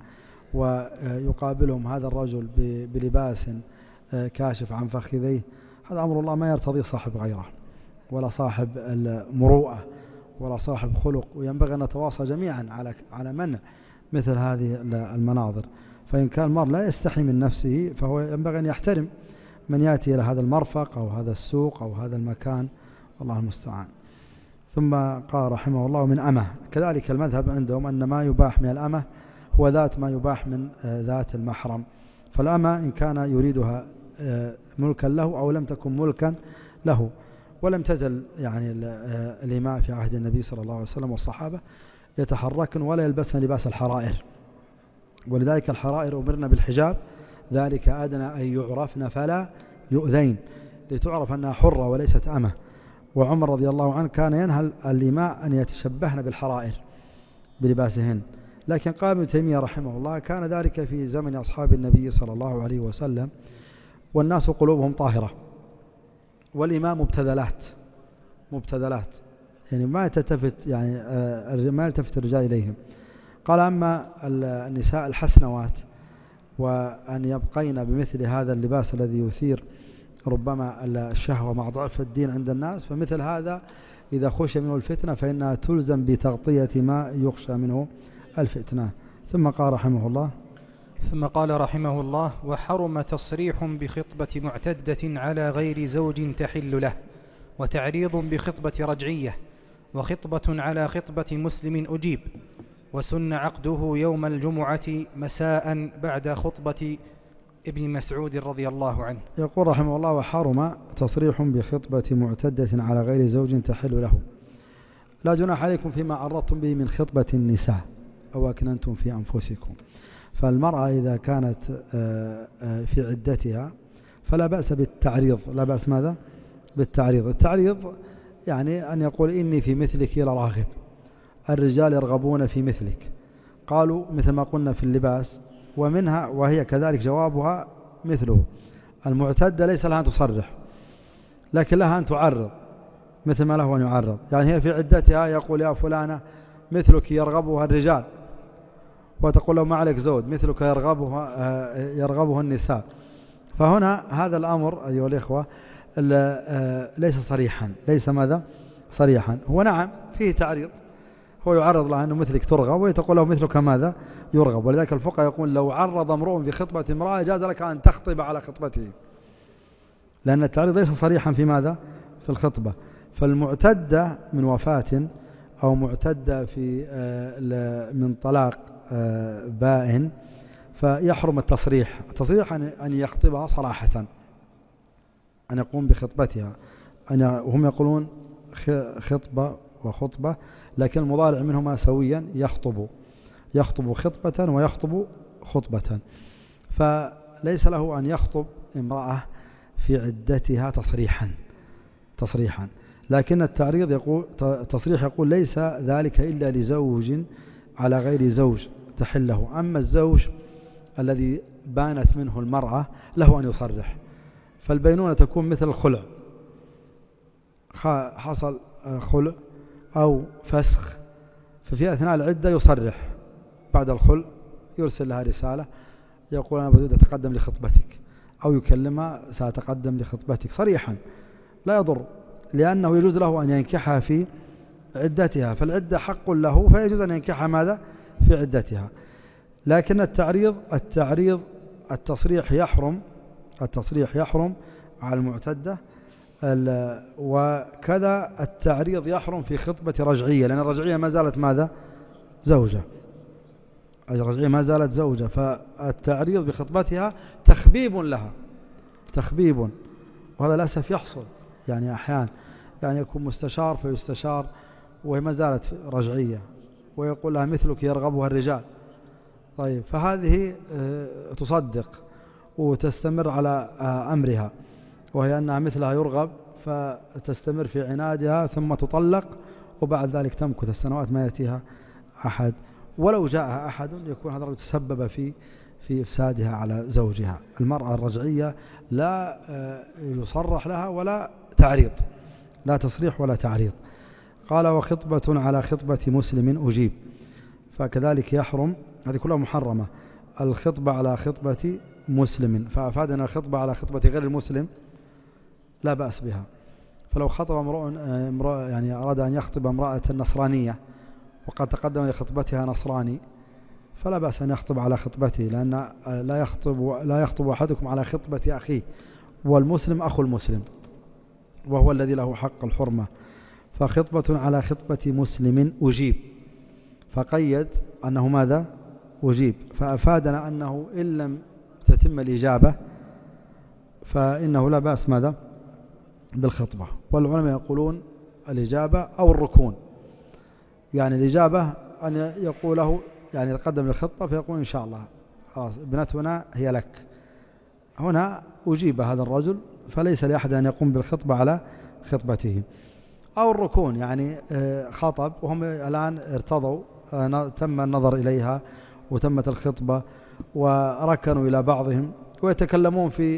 ويقابلهم هذا الرجل بلباس كاشف عن فخذيه، هذا أمر الله ما يرتضي صاحب غيره ولا صاحب المروءة ولا صاحب خلق. وينبغي أن نتواصل جميعا على منع مثل هذه المناظر. فإن كان المرء لا يستحي من نفسه فهو ينبغي أن يحترم من يأتي إلى هذا المرفق أو هذا السوق أو هذا المكان، والله المستعان. ثم قال رحمه الله من أمه، كذلك المذهب عندهم أن ما يباح من الأمه هو ذات ما يباح من ذات المحرم. فالأمة إن كان يريدها ملكا له أو لم تكن ملكا له. ولم تزل يعني الإماء في عهد النبي صلى الله عليه وسلم والصحابة يتحركن ولا يلبسن لباس الحرائر، ولذلك الحرائر أمرنا بالحجاب، ذلك أدنى أن يعرفن فلا يؤذين، لتعرف أنها حرة وليست أمة. وعمر رضي الله عنه كان ينهى الإماء أن يتشبهن بالحرائر بلباسهن. لكن قال ابن تيمية رحمه الله كان ذلك في زمن أصحاب النبي صلى الله عليه وسلم والناس قلوبهم طاهرة والإمام مبتذلات، يعني ما يلتفت الرجال إليهم. قال أما النساء الحسنوات وأن يبقين بمثل هذا اللباس الذي يثير ربما الشهوة مع ضعف الدين عند الناس، فمثل هذا إذا خشي منه الفتنة فإنها تلزم بتغطية ما يخشى منه الفتنة. ثم قال رحمه الله وحرم تصريح بخطبة معتدة على غير زوج تحل له، وتعريض بخطبة رجعية، وخطبة على خطبة مسلم أجيب، وسن عقده يوم الجمعة مساء بعد خطبة ابن مسعود رضي الله عنه. يقول رحمه الله وحرم تصريح بخطبة معتدة على غير زوج تحل له. لا جناح عليكم فيما عرضتم به من خطبة النساء أو أكننتم في أنفسكم. فالمرأة إذا كانت في عدتها فلا بأس بالتعريض. لا بأس ماذا؟ بالتعريض. التعريض يعني أن يقول إني في مثلك لراغب، الرجال يرغبون في مثلك. قالوا مثل ما قلنا في اللباس ومنها وهي كذلك جوابها مثله. المعتدة ليس لها أن تصرح، لكن لها أن تعرض مثل ما له أن يعرض. يعني هي في عدتها يقول يا فلانة مثلك يرغبها الرجال، وتقول له ما عليك زود مثلك يرغبها النساء. فهنا هذا الأمر أيها الإخوة ليس صريحا، ليس ماذا صريحا. هو نعم فيه تعريض، هو يعرض له أنه مثلك ترغب، ويتقول له مثلك ماذا يرغب. ولذلك الفقهاء يقول لو عرض امرؤ في خطبة امرأة جاز لك أن تخطب على خطبته، لأن التعريض ليس صريحا في ماذا في الخطبة. فالمعتدة من وفاة أو معتدة في من طلاق بائن فيحرم التصريح. التصريح أن يخطبها صراحة، أن يقوم بخطبتها. وهم يقولون خطبة وخطبة، لكن المضارع منهما سويا يخطب خطبة ويخطب خطبة. فليس له أن يخطب امرأة في عدتها تصريحا. لكن التعريض يقول تصريح يقول ليس ذلك إلا لزوج على غير زوج تحله. أما الزوج الذي بانت منه المرأة له أن يصرح. فالبينونة تكون مثل الخلع، حصل خلع أو فسخ، ففي أثناء العدة يصرح بعد الخلع، يرسل لها رسالة يقول أنا بدي أتقدم لخطبتك، أو يكلمها سأتقدم لخطبتك صريحا لا يضر، لأنه يجوز له أن ينكحها في عدتها، فالعدة حق له فيجوز أن ينكحها ماذا في عدتها. لكن التصريح يحرم على المعتدة، وكذا التعريض يحرم في خطبة رجعية، لأن الرجعية ما زالت ماذا زوجة، الرجعية ما زالت زوجة، فالتعريض بخطبتها تخبيب لها، وهذا للأسف يحصل يعني أحيانا، يعني يكون مستشار فيستشار وهي ما زالت رجعية، ويقول لها مثلك يرغبها الرجال. طيب فهذه تصدق وتستمر على أمرها، وهي أنها مثلها يرغب، فتستمر في عنادها ثم تطلق، وبعد ذلك تمكث السنوات ما يأتيها أحد، ولو جاءها أحد يكون هذا الرجل تسبب في إفسادها على زوجها. المرأة الرجعية لا يصرح لها ولا تعريض، لا تصريح ولا تعريض. قال وخطبة على خطبة مسلم أجيب، فكذلك يحرم، هذه كلها محرمة. الخطبة على خطبة مسلم، فأفادنا الخطبة على خطبة غير المسلم لا بأس بها. فلو خطب امرأة يعني أراد أن يخطب امرأة نصرانية وقد تقدم لخطبتها نصراني، فلا بأس أن يخطب على خطبته، لأن لا يخطب أحدكم على خطبة أخيه، والمسلم أخو المسلم وهو الذي له حق الحرمة. فخطبة على خطبة مسلم أجيب، فقيد أنه ماذا أجيب، فأفادنا أنه إن لم تتم الإجابة فإنه لا بأس ماذا بالخطبة. والعلماء يقولون الإجابة أو الركون، يعني الإجابة أن يقول له يعني يتقدم للخطبة فيقول إن شاء الله خلاص ابنتنا هي لك، هنا أجيب هذا الرجل فليس لأحد أن يقوم بالخطبة على خطبته. أو الركون يعني خطب وهم الآن ارتضوا، تم النظر إليها وتمت الخطبة وركنوا إلى بعضهم ويتكلمون في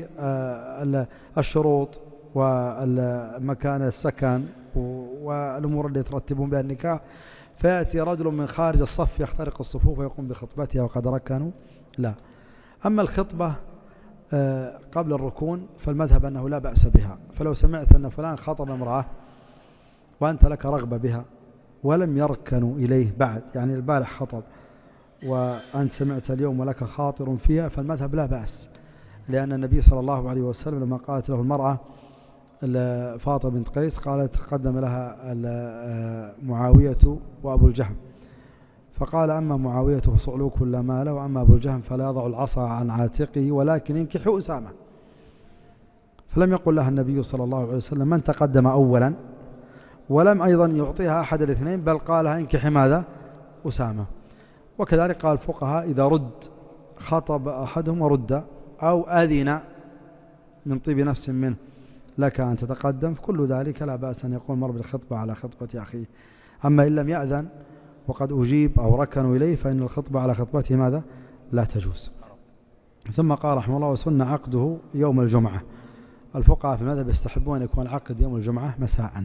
الشروط ومكان السكن والأمور التي يترتبون بها النكاح، فيأتي رجل من خارج الصف يخترق الصفوف ويقوم بخطبتها وقد ركنوا. لا. أما الخطبة قبل الركون فالمذهب أنه لا بأس بها. فلو سمعت أن فلان خطب امرأة وأنت لك رغبة بها ولم يركنوا إليه بعد، يعني البارح خطب وأنت سمعت اليوم ولك خاطر فيها، فالمذهب لا بأس، لأن النبي صلى الله عليه وسلم لما قالت له المرأة فاطمة بنت قيس قالت تقدم لها معاوية وأبو الجهم، فقال أما معاوية فصعلوك لا مال، وأما أبو الجهم فلا يضع العصا عن عاتقه ولكن ينكح أسامة. فلم يقل لها النبي صلى الله عليه وسلم من تقدم أولا، ولم أيضا يعطيها أحد الاثنين، بل قالها انكح ماذا أسامة. وكذلك قال الفقهاء إذا رد خطب أحدهم ورد أو أذن من طيب نفس منه لك أن تتقدم، فكل ذلك لا بأس أن يقول مر بالخطبة على خطبة أخيه. أما إن لم يأذن وقد أجيب أو ركنوا إليه فإن الخطبة على خطبته ماذا لا تجوز. ثم قال رحمه الله وسن عقده يوم الجمعة. الفقهاء في المذهب يستحبون أن يكون العقد يوم الجمعة مساء،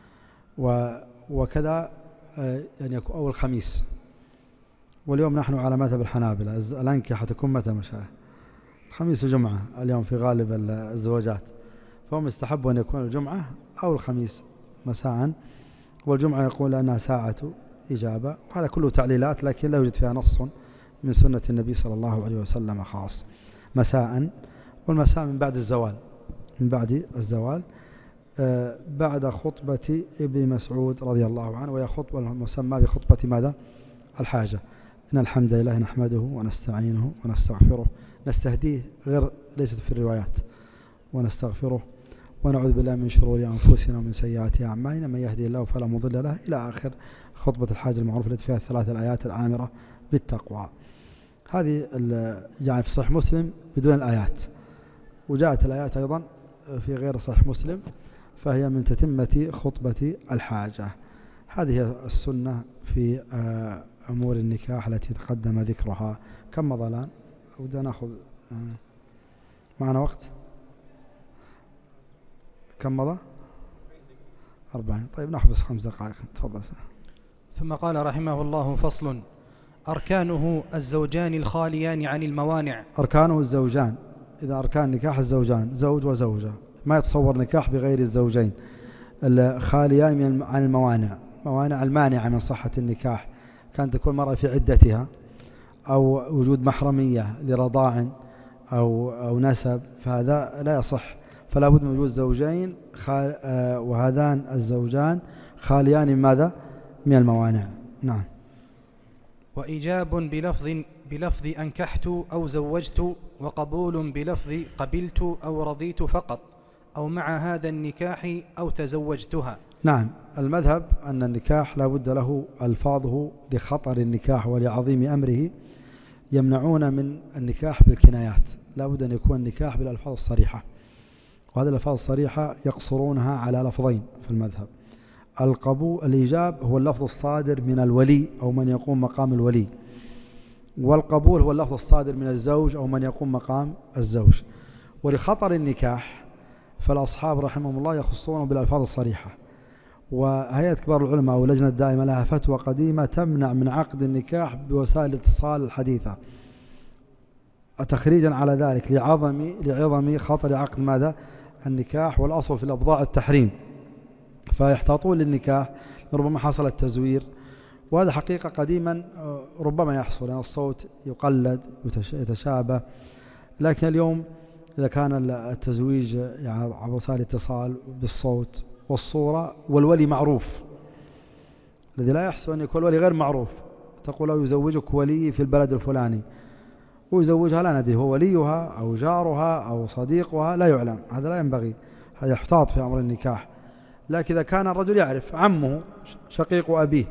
وكذا يعني أو الخميس. واليوم نحن على مذهب الحنابلة الأنكحة تكون متى مشاء؟ الخميس وجمعة اليوم في غالب الزواجات، فهم يستحبوا أن يكون الجمعة أو الخميس مساء. والجمعة يقول أنها ساعة إجابة، وهذا كله تعليلات لكن لا يوجد فيها نص من سنة النبي صلى الله عليه وسلم خاص. مساء، والمساء من بعد الزوال، من بعد الزوال بعد خطبة ابن مسعود رضي الله عنه، وهي خطبة المسمى بخطبة ماذا؟ الحاجة. إن الحمد لله نحمده ونستعينه ونستغفره نستهديه، غير ليست في الروايات، ونستغفره ونعوذ بالله من شرور أنفسنا ومن سيئات أعمالنا، من يهدي الله فلا مضل له، إلى آخر خطبة الحاجة المعروفة التي فيها الثلاث الآيات العامرة بالتقوى. هذه يعني في صحيح مسلم بدون الآيات، وجاءت الآيات أيضا في غير صحيح مسلم، فهي من تتمة خطبة الحاجة. هذه السنة في أمور النكاح التي تقدم ذكرها. كم مضى الآن؟ بدنا نأخذ معنا وقت. كم مضى؟ 40. طيب نأخذ بس 5 دقائق. تفضل. ثم قال رحمه الله فصل: أركانه الزوجان الخاليان عن الموانع. أركانه الزوجان، إذا أركان نكاح الزوجان زوج وزوجة، ما يتصور نكاح بغير الزوجين. الخاليان عن الموانع، موانع المانعة من صحة النكاح، كانت تكون مرة في عدتها، أو وجود محرمية لرضاع أو نسب، فهذا لا يصح، فلا بد من وجود زوجين وهذان الزوجان خاليان من ماذا؟ من الموانع. نعم. وإيجاب بلفظ أنكحت أو زوجت، وقبول بلفظ قبلت أو رضيت فقط، أو مع هذا النكاح أو تزوجتها. نعم. المذهب أن النكاح لا بد له ألفاظه لخطر النكاح ولعظيم أمره، يمنعون من النكاح بالكنايات، لا بد أن يكون النكاح بالألفاظ الصريحة، وهذه الألفاظ الصريحة يقصرونها على لفظين في المذهب. الإيجاب هو اللفظ الصادر من الولي أو من يقوم مقام الولي، والقبول هو اللفظ الصادر من الزوج أو من يقوم مقام الزوج. ولخطر النكاح فالأصحاب رحمهم الله يخصونه بالألفاظ الصريحة. وهيئة كبار العلماء واللجنة الدائمة لها فتوى قديمة تمنع من عقد النكاح بوسائل الاتصال الحديثة، تخريجا على ذلك لعظم خطر عقد ماذا؟ النكاح، والأصل في الأبضاع التحريم، فيحتاطون للنكاح ربما حصل التزوير، وهذا حقيقة قديما ربما يحصل، لأن الصوت يقلد يتشابه. لكن اليوم إذا كان التزويج يعني عبر وسائل الاتصال بالصوت والصورة، والولي معروف، الذي لا يحصل أن يكون الولي غير معروف، تقول له يزوجك ولي في البلد الفلاني، ويزوجها لا ندري هو وليها أو جارها أو صديقها لا يعلم، هذا لا ينبغي، هذا يحتاط في أمر النكاح. لكن إذا كان الرجل يعرف عمه شقيق أبيه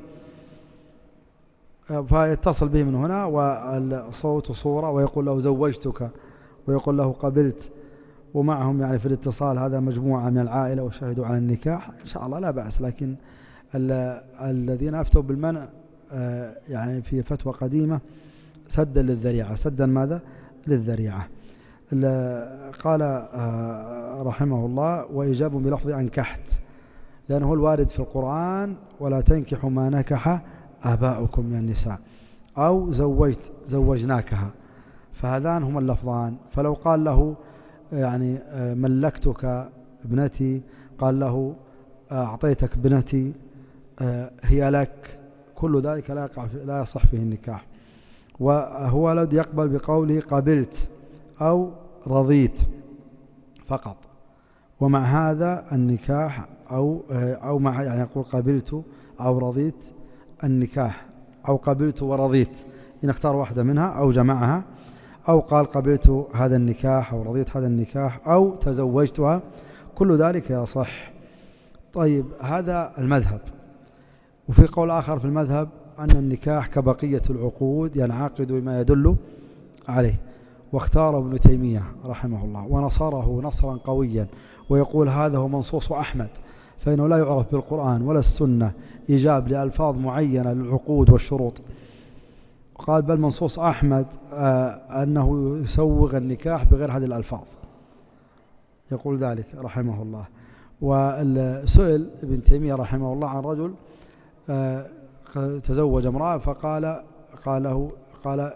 فيتصل به من هنا والصوت وصورة ويقول له زوجتك ويقول له قبلت، ومعهم يعني في الاتصال هذا مجموعة من العائلة وشهدوا على النكاح، إن شاء الله لا بأس. لكن الذين أفتوا بالمنع يعني في فتوى قديمة سدا للذريعة، سدا ماذا؟ للذريعة. قال رحمه الله وإجاب بلفظ أنكحت، لأنه هو الوارد في القرآن ولا تنكحوا ما نكح آباؤكم من النساء، أو زوجناكها، فهذان هما اللفظان. فلو قال له يعني ملكتك ابنتي، قال له أعطيتك ابنتي هي لك، كل ذلك لا يصح فيه النكاح. وهو الذي يقبل بقوله قبلت أو رضيت فقط، ومع هذا النكاح أو مع يعني يقول قبلت أو رضيت النكاح، أو قبلت ورضيت، إن اختار واحدة منها أو جمعها، أو قال قبلت هذا النكاح أو رضيت هذا النكاح أو تزوجتها، كل ذلك يصح. طيب هذا المذهب. وفي قول آخر في المذهب أن النكاح كبقية العقود ينعقد بما يدل عليه، واختار ابن تيمية رحمه الله ونصره نصرا قويا، ويقول هذا هو منصوص أحمد، فإنه لا يعرف بالقرآن ولا السنة إيجاب لألفاظ معينة للعقود والشروط. قال بل منصوص أحمد أنه يسوغ النكاح بغير هذه الألفاظ، يقول ذلك رحمه الله. وسئل ابن تيمية رحمه الله عن رجل تزوج امرأة فقال قال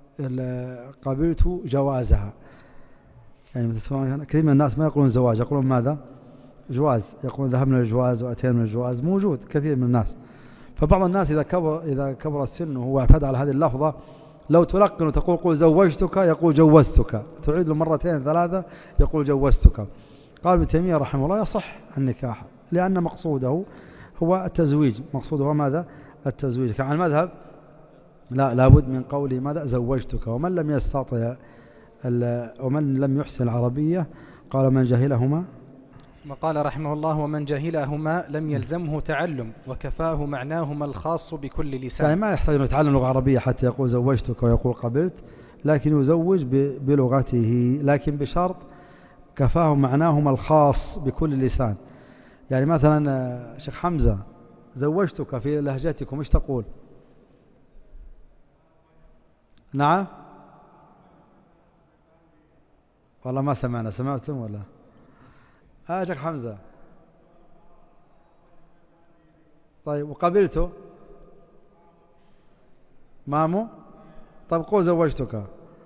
قبلت جوازها. يعني كثير من الناس ما يقولون زواج، يقولون ماذا؟ جواز، يقولون ذهبنا للجواز وأتينا من الجواز، موجود كثير من الناس. فبعض الناس إذا كبر السن وهو اعتاد على هذه اللفظة، لو تلقن وتقول قل زوجتك يقول جوزتك، تعيد له مرتين ثلاثة يقول جوزتك. قال ابن تيمية رحمه الله يصح النكاح لأن مقصوده هو التزويج، مقصوده هو ماذا؟ التزويج. كان المذهب لابد من قوله ماذا؟ زوجتك. ومن لم يستطع ومن لم يحسن العربية قال من جهلهما، وقال رحمه الله ومن جهلهما لم يلزمه تعلم وكفاه معناهما الخاص بكل لسان. يعني ما يحتاج أن يتعلم لغة عربية حتى يقول زوجتك ويقول قبلت، لكن يزوج بلغته، لكن بشرط كفاه معناهما الخاص بكل لسان. يعني مثلا شيخ حمزة زوجتك في لهجتكم ايش تقول؟ نعم والله ما سمعنا، سمعتم ولا؟ شيخ حمزة طيب، وقبلته مامو؟ طيب قول زوجتك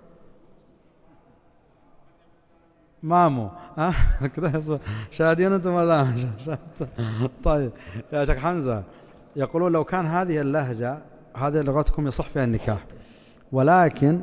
مامو. كذا شاهدين انتم ولا؟ طيب يا شيخ حمزة، يقولون لو كان هذه اللهجة هذه لغتكم يصح فيها النكاح، ولكن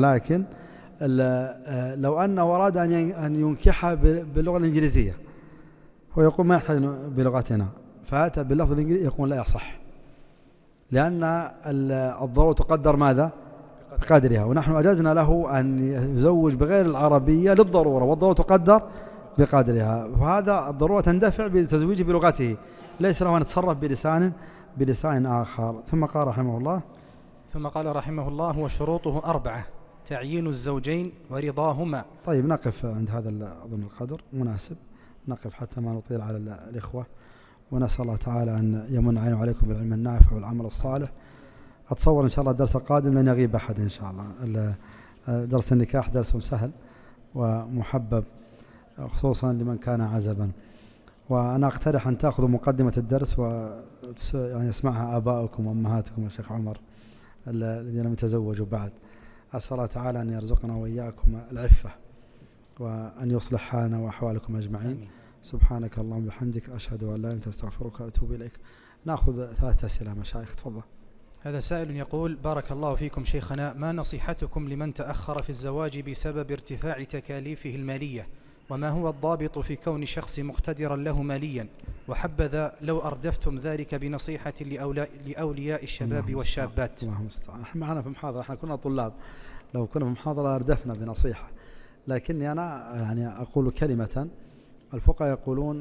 لو أنه أراد أن ينكحها باللغة الإنجليزية، هو يقول ما يحتاج بلغتنا، فأتى باللفظ الإنجليزي يقول لا يصح، لأن الضرورة تقدر ماذا؟ بقدرها، ونحن أجزنا له أن يزوج بغير العربية للضرورة، والضرورة تقدر بقدرها، وهذا الضرورة تندفع بتزويجه بلغته، ليس له أن يتصرف بلسان آخر. ثم قال رحمه الله وشروطه 4: تعيين الزوجين ورضاهما. طيب نقف عند هذا أظن القدر مناسب، نقف حتى ما نطيل على الإخوة، ونسأل الله تعالى أن يمن علينا وعليكم بالعلم النافع والعمل الصالح. أتصور إن شاء الله الدرس القادم لن يغيب أحد إن شاء الله. درس النكاح درس سهل ومحبب خصوصا لمن كان عزبا، وأنا أقترح أن تأخذوا مقدمة الدرس يعني يسمعها آباؤكم وأمهاتكم يا شيخ عمر الذين لم يتزوجوا بعد. أسأل الله تعالى أن يرزقنا وإياكم العفة، وأن يصلح حالنا وأحوالكم أجمعين. سبحانك اللهم وبحمدك أشهد أن لا إله إلا أنت أستغفرك وأتوب إليك. نأخذ 3 أسئلة مشايخ، تفضل. هذا سائل يقول: بارك الله فيكم شيخنا، ما نصيحتكم لمن تأخر في الزواج بسبب ارتفاع تكاليفه المالية، وما هو الضابط في كون شخص مقتدرا له ماليا، وحبذا لو أردفتم ذلك بنصيحة لأولياء الشباب والشابات. اللهم المستعان. احنا معنا في محاضرة، احنا كنا طلاب، لو كنا في محاضرة أردفنا بنصيحة، لكني أنا يعني أقول كلمة. الفقهاء يقولون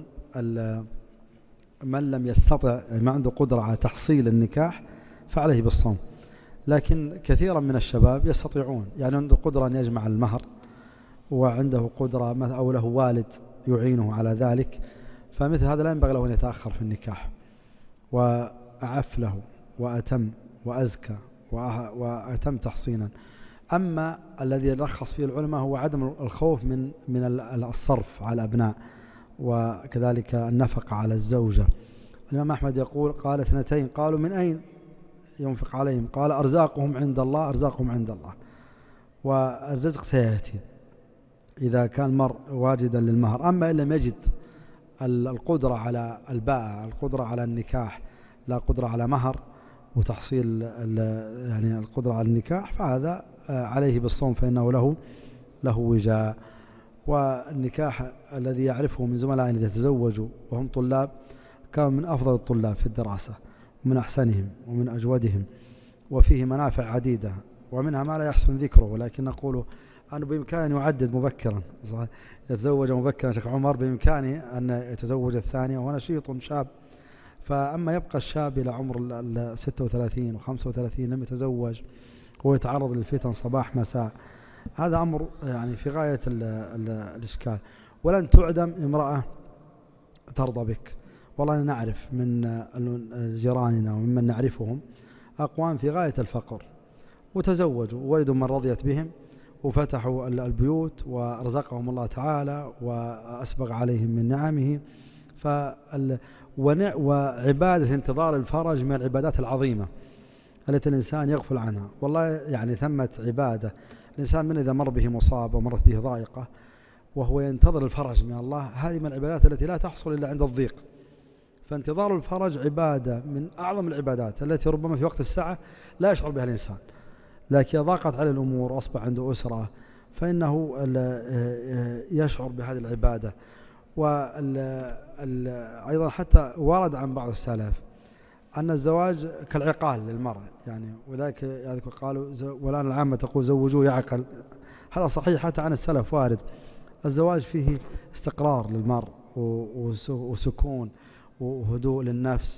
من لم يستطع، ما عنده قدرة على تحصيل النكاح فعليه بالصوم، لكن كثيرا من الشباب يستطيعون، يعني عنده قدرة أن يجمع المهر، وعنده قدرة أو له والد يعينه على ذلك، فمثل هذا لا ينبغي له أن يتأخر في النكاح، وأعف له وأتم وأزكى وأتم تحصينا. أما الذي رخص فيه العلماء هو عدم الخوف من الصرف على الأبناء، وكذلك النفقة على الزوجة. الإمام أحمد يقول قال 2: قالوا من أين ينفق عليهم؟ قال أرزاقهم عند الله، أرزاقهم عند الله. والرزق سيأتي إذا كان المرء واجدا للمهر. أما إن لم يجد القدرة على الباء، القدرة على النكاح، لا قدرة على مهر وتحصيل يعني القدرة على النكاح، فهذا عليه بالصوم، فإنه له وجاء. والنكاح الذي يعرفه من زملائنا إذا تزوجوا وهم طلاب كانوا من أفضل الطلاب في الدراسة، ومن أحسنهم ومن أجودهم، وفيه منافع عديدة، ومنها ما لا يحسن ذكره، ولكن نقول أنه بإمكانه يعدد مبكرا، يتزوج مبكرا شيخ عمر، بإمكانه أن يتزوج الثانية وهو نشيط شاب. فأما يبقى الشاب إلى عمر 36 و35 لم يتزوج ويتعرض للفتن صباح مساء، هذا أمر يعني في غاية الإشكال. ولن تعدم امرأة ترضى بك. والله نعرف من جيراننا وممن نعرفهم أقوام في غاية الفقر، وتزوجوا وولدوا من رضيت بهم وفتحوا البيوت ورزقهم الله تعالى وأسبغ عليهم من نعمه. وعبادة انتظار الفرج من العبادات العظيمة التي الإنسان يغفل عنها. والله يعني ثمة عبادة الإنسان من إذا مر به مصاب ومرت به ضائقة وهو ينتظر الفرج من الله، هذه من العبادات التي لا تحصل إلا عند الضيق. فانتظار الفرج عبادة من أعظم العبادات التي ربما في وقت الساعة لا يشعر بها الإنسان، لكن ضاقت على الأمور وأصبح عنده أسرة فإنه يشعر بهذه العبادة. وأيضا حتى ورد عن بعض السلف أن الزواج كالعقال للمرء، يعني وذلك يذكر قالوا والآن العامة تقول زوجوه يعقل، هذا صحيح حتى عن السلف وارد. الزواج فيه استقرار للمرء وسكون وهدوء للنفس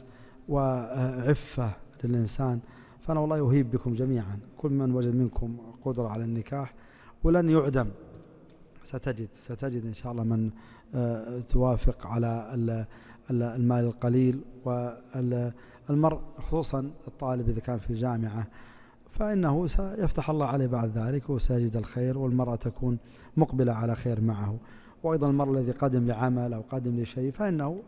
وعفة للإنسان. فأنا والله يهيب بكم جميعا كل من وجد منكم قدرة على النكاح ولن يعدم. ستجد إن شاء الله من توافق على المال القليل. والمرء خصوصا الطالب إذا كان في الجامعة فإنه سيفتح الله عليه بعد ذلك وسيجد الخير، والمرأة تكون مقبلة على خير معه. وأيضا المرء الذي قدم لعمل أو قدم لشيء فإنه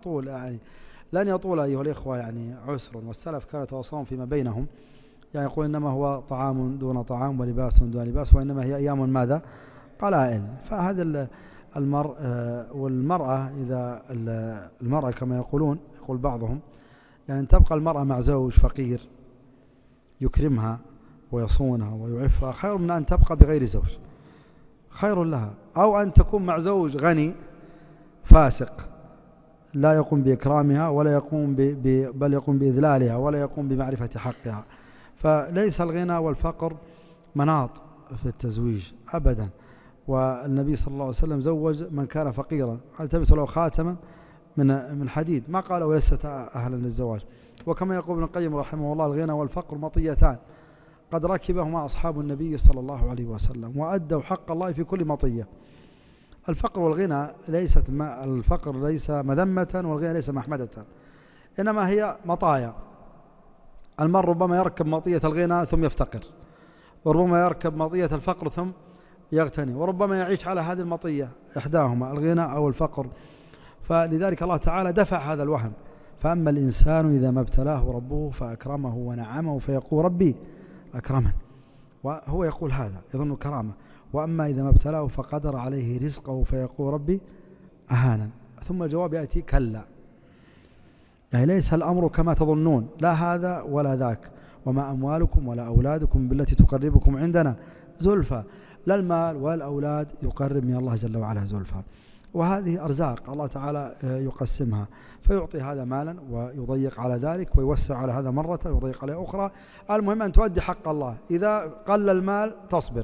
لن يطول أيها الإخوة يعني عسر. والسلف كانوا يتواصلون فيما بينهم، يعني يقول إنما هو طعام دون طعام ولباس دون لباس وإنما هي أيام ماذا قلائل. فهذا المرء والمرأة إذا المرأة كما يقول بعضهم يعني تبقى المرأة مع زوج فقير يكرمها ويصونها ويعفها خير من أن تبقى بغير زوج، خير لها. أو أن تكون مع زوج غني فاسق لا يقوم بإكرامها ولا يقوم بل يقوم بإذلالها ولا يقوم بمعرفة حقها. فليس الغنى والفقر مناط في التزويج أبدا. والنبي صلى الله عليه وسلم زوج من كان فقيرا، قال تلبس له خاتما من حديد، ما قال ولست أهلا للزواج. وكما يقول ابن القيم رحمه الله الغنى والفقر مطيتان قد ركبهما أصحاب النبي صلى الله عليه وسلم وأدوا حق الله في كل مطية. الفقر والغنى الفقر ليس مذمة والغنى ليس محمدة، إنما هي مطايا. المرء ربما يركب مطية الغنى ثم يفتقر، وربما يركب مطية الفقر ثم يغتني، وربما يعيش على هذه المطية إحداهما الغنى أو الفقر. فلذلك الله تعالى دفع هذا الوهم. فأما الإنسان إذا ما ابتلاه ربه فأكرمه ونعمه فيقول ربي أكرمن، وهو يقول هذا يظن كرامة. وأما إذا ما ابتلاه فقدر عليه رزقه فيقول ربي أهانا. ثم الجواب يأتي كلا، يعني ليس الأمر كما تظنون، لا هذا ولا ذاك. وما أموالكم ولا أولادكم بالتي تقربكم عندنا زلفى، لا المال ولا الأولاد يقرب من الله جل وعلا زلفى. وهذه أرزاق الله تعالى يقسمها، فيعطي هذا مالا ويضيق على ذلك ويوسع على هذا مرة ويضيق عليه أخرى. المهم أن تؤدي حق الله. إذا قل المال تصبر،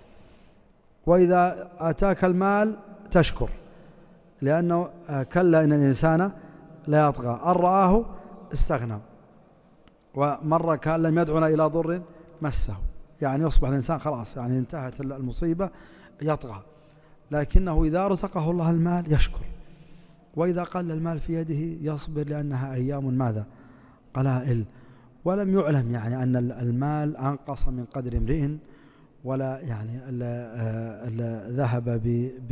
وإذا أتاك المال تشكر، لأنه كلا إن الإنسان لا يطغى أن رآه استغنى. ومرة كان لم يدعنا إلى ضر مسه، يعني يصبح الإنسان خلاص يعني انتهت المصيبة يطغى. لكنه إذا رزقه الله المال يشكر، وإذا قل المال في يده يصبر، لأنها أيام ماذا قلائل. ولم يعلم يعني أن المال أنقص من قدر امرئ، ولا يعني ذهب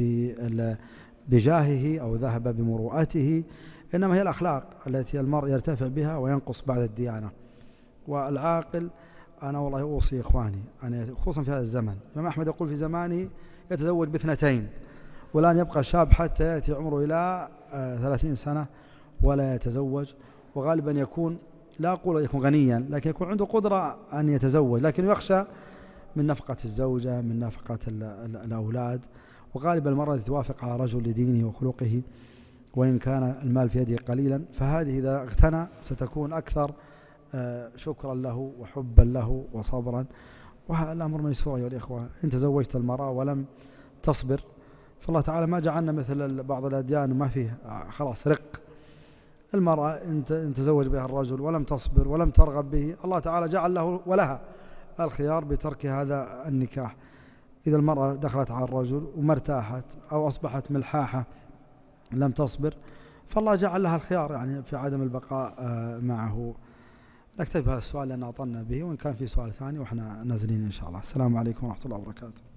بجاهه أو ذهب بمروءته، إنما هي الأخلاق التي المرء يرتفع بها وينقص بعد الديانة. والعاقل أنا والله أوصي إخواني أن خصوصا في هذا الزمن، الإمام أحمد يقول في زمانه يتزوج باثنتين، والآن يبقى شاب حتى يأتي عمره إلى 30 سنة ولا يتزوج. وغالبا يكون لا أقول يكون غنيا، لكن يكون عنده قدرة أن يتزوج، لكن يخشى من نفقة الزوجة، من نفقة الأولاد. وغالبا المرأة توافق على رجل لدينه وخلقه وإن كان المال في يده قليلا، فهذه إذا اغتنى ستكون أكثر شكرا له وحبا له وصبرا. وهذا الأمر ميسور يا الإخوة. إن تزوجت المرأة ولم تصبر فالله تعالى ما جعلنا مثل بعض الأديان ما فيه خلاص رق. المرأة إن تزوج بها الرجل ولم تصبر ولم ترغب به، الله تعالى جعل له ولها الخيار بترك هذا النكاح. إذا المرأة دخلت على الرجل وما ارتاحت أو أصبحت ملحاحة لم تصبر، فالله جعل لها الخيار يعني في عدم البقاء معه. نكتب هذا السؤال لأن أعطلنا به، وإن كان في سؤال ثاني وإحنا نازلين إن شاء الله. السلام عليكم ورحمة الله وبركاته.